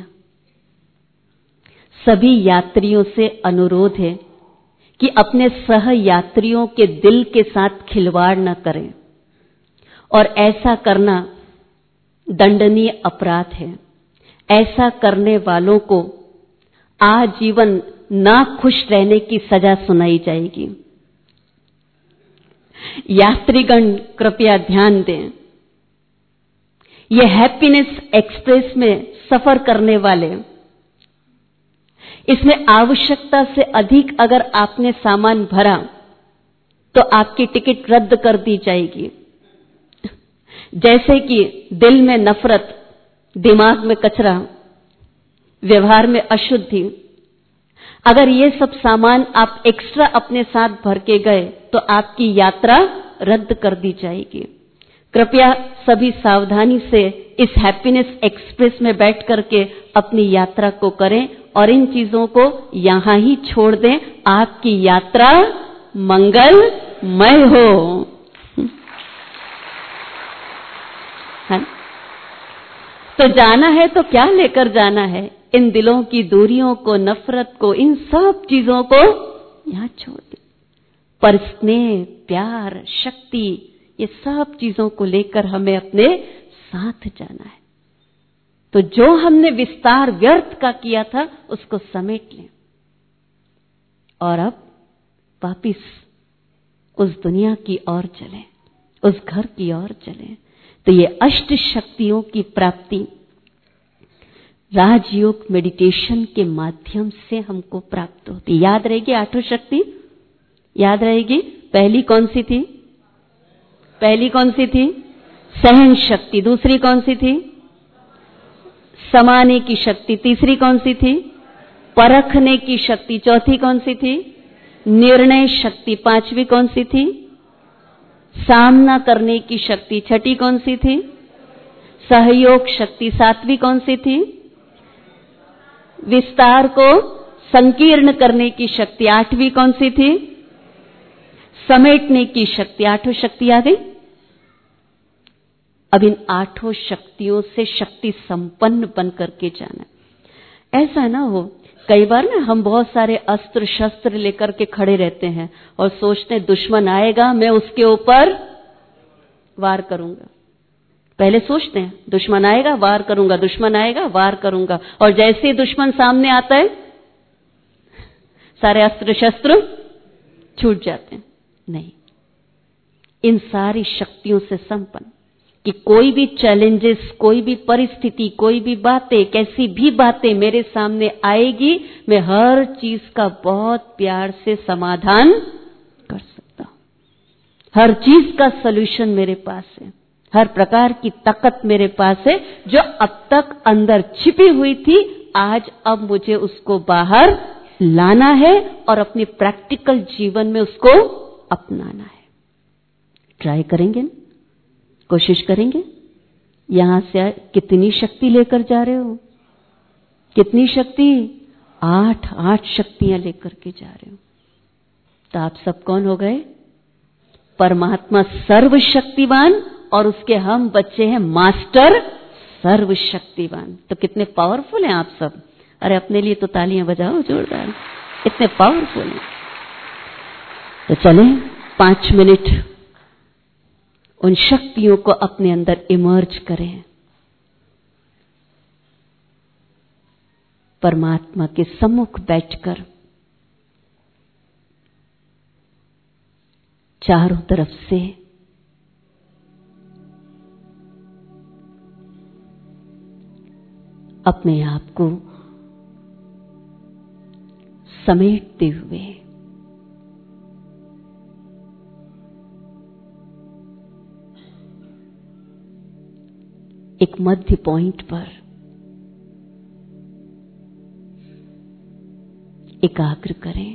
सभी यात्रियों से अनुरोध है कि अपने सह यात्रियों के दिल के साथ खिलवाड़ न करें, और ऐसा करना दंडनीय अपराध है। ऐसा करने वालों को आजीवन ना खुश रहने की सजा सुनाई जाएगी। यात्रीगण कृपया ध्यान दें, ये हैप्पीनेस एक्सप्रेस में सफर करने वाले, इसमें आवश्यकता से अधिक अगर आपने सामान भरा तो आपकी टिकट रद्द कर दी जाएगी। जैसे कि दिल में नफरत, दिमाग में कचरा, व्यवहार में अशुद्धि, अगर ये सब सामान आप एक्स्ट्रा अपने साथ भर के गए तो आपकी यात्रा रद्द कर दी जाएगी। कृपया सभी सावधानी से इस हैप्पीनेस एक्सप्रेस में बैठ करके अपनी यात्रा को करें, और इन चीजों को यहां ही छोड़ दें। आपकी यात्रा मंगलमय हो। है? तो जाना है तो क्या लेकर जाना है? इन दिलों की दूरियों को, नफरत को, इन सब चीजों को यहां छोड़ दें। पर स्नेह, प्यार, शक्ति, ये सब चीजों को लेकर हमें अपने साथ जाना है। तो जो हमने विस्तार व्यर्थ का किया था उसको समेट लें, और अब वापिस उस दुनिया की ओर चलें, उस घर की ओर चलें। तो ये अष्ट शक्तियों की प्राप्ति राजयोग मेडिटेशन के माध्यम से हमको प्राप्त होती। याद रहेगी आठों शक्ति? याद रहेगी? पहली कौन सी थी? पहली कौन सी थी? सहन शक्ति। दूसरी कौन सी थी? समाने की शक्ति। तीसरी कौन सी थी? परखने की शक्ति। चौथी कौन सी थी? निर्णय शक्ति। पांचवी कौन सी थी? सामना करने की शक्ति। छठी कौन सी थी? सहयोग शक्ति। सातवीं कौन सी थी? विस्तार को संकीर्ण करने की शक्ति। आठवीं कौन सी थी? समेटने की शक्ति। आठों शक्ति आ गई। अब इन आठों शक्तियों से शक्ति संपन्न बन करके जाना। ऐसा ना हो, कई बार ना हम बहुत सारे अस्त्र शस्त्र लेकर के खड़े रहते हैं और सोचते हैं दुश्मन आएगा मैं उसके ऊपर वार करूंगा। पहले सोचते हैं दुश्मन आएगा वार करूंगा, दुश्मन आएगा वार करूंगा, और जैसे ही दुश्मन सामने आता है सारे अस्त्र शस्त्र छूट जाते हैं। नहीं, इन सारी शक्तियों से संपन्न कि कोई भी चैलेंजेस, कोई भी परिस्थिति, कोई भी बातें, कैसी भी बातें मेरे सामने आएगी, मैं हर चीज का बहुत प्यार से समाधान कर सकता हूं। हर चीज का सलूशन मेरे पास है। हर प्रकार की ताकत मेरे पास है जो अब तक अंदर छिपी हुई थी, आज अब मुझे उसको बाहर लाना है और अपने प्रैक्टिकल जीवन में उसको अपनाना है। ट्राई करेंगे ना? कोशिश करेंगे? यहां से कितनी शक्ति लेकर जा रहे हो? कितनी शक्ति? 8 शक्तियां लेकर के जा रहे हो। तो आप सब कौन हो गए? परमात्मा सर्वशक्तिवान और उसके हम बच्चे हैं मास्टर सर्वशक्तिवान। तो कितने पावरफुल हैं आप सब। अरे अपने लिए तो तालियां बजाओ जोरदार, इतने पावरफुल हैं। तो चले 5 मिनट उन शक्तियों को अपने अंदर इमर्ज करें। परमात्मा के सम्मुख बैठकर चारों तरफ से अपने आप को समेटते हुए एक मध्य पॉइंट पर एकाग्र करें।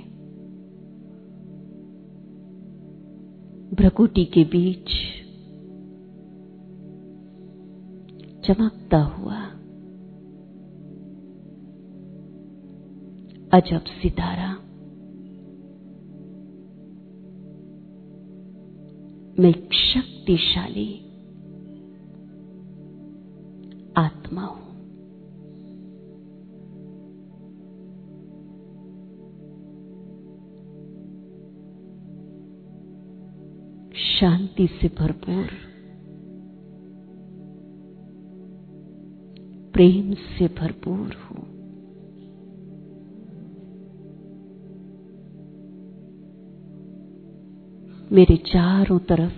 भ्रुकुटी के बीच चमकता हुआ अजब सितारा मैं एक शक्तिशाली आत्मा हूं। शांति से भरपूर, प्रेम से भरपूर हूं। मेरे चारों तरफ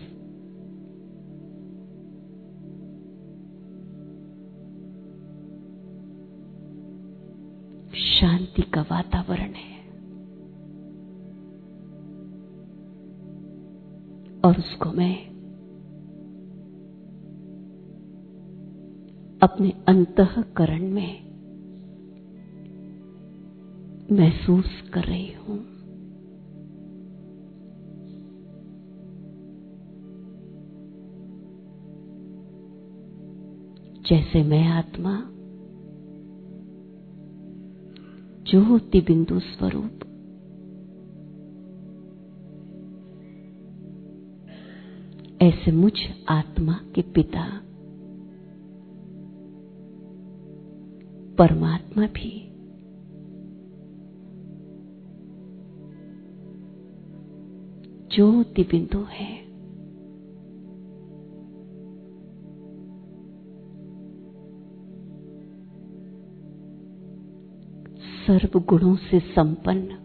शांति का वातावरण है और उसको मैं अपने अंतःकरण में महसूस कर रही हूं। जैसे मैं आत्मा ज्योति बिंदु स्वरूप ऐसे मुझ आत्मा के पिता परमात्मा भी ज्योति बिंदु है। सर्व गुणों से संपन्न,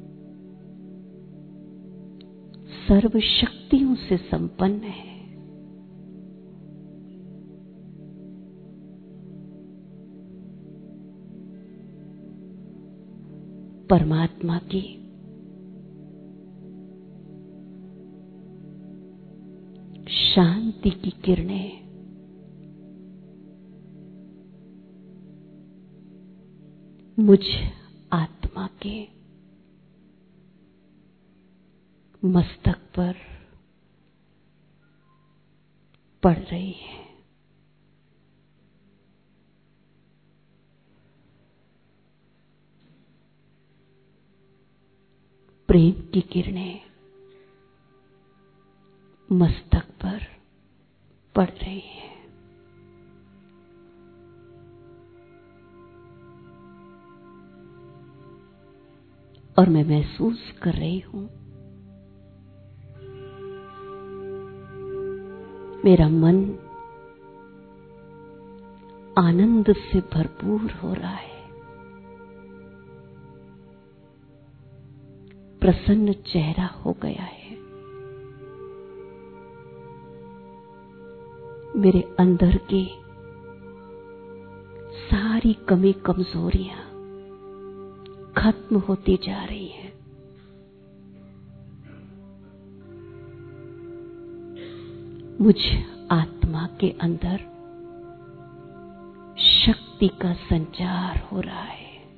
सर्व शक्तियों से संपन्न है। परमात्मा की शांति की किरणें मुझ आत्मा के मस्तक पर पड़ रही है। प्रेम की किरणें मस्तक पर पड़ रही है। और मैं महसूस कर रही हूं मेरा मन आनंद से भरपूर हो रहा है। प्रसन्न चेहरा हो गया है। मेरे अंदर की सारी कमी कमजोरियां खत्म होती जा रही है। मुझ आत्मा के अंदर शक्ति का संचार हो रहा है।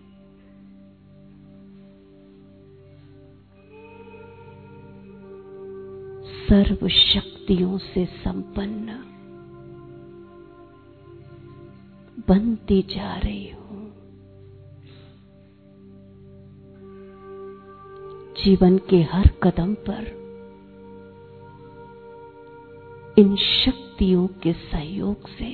सर्व शक्तियों से संपन्न बनती जा रही हूं। जीवन के हर कदम पर इन शक्तियों के सहयोग से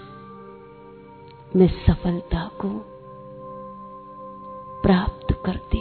मैं सफलता को प्राप्त करती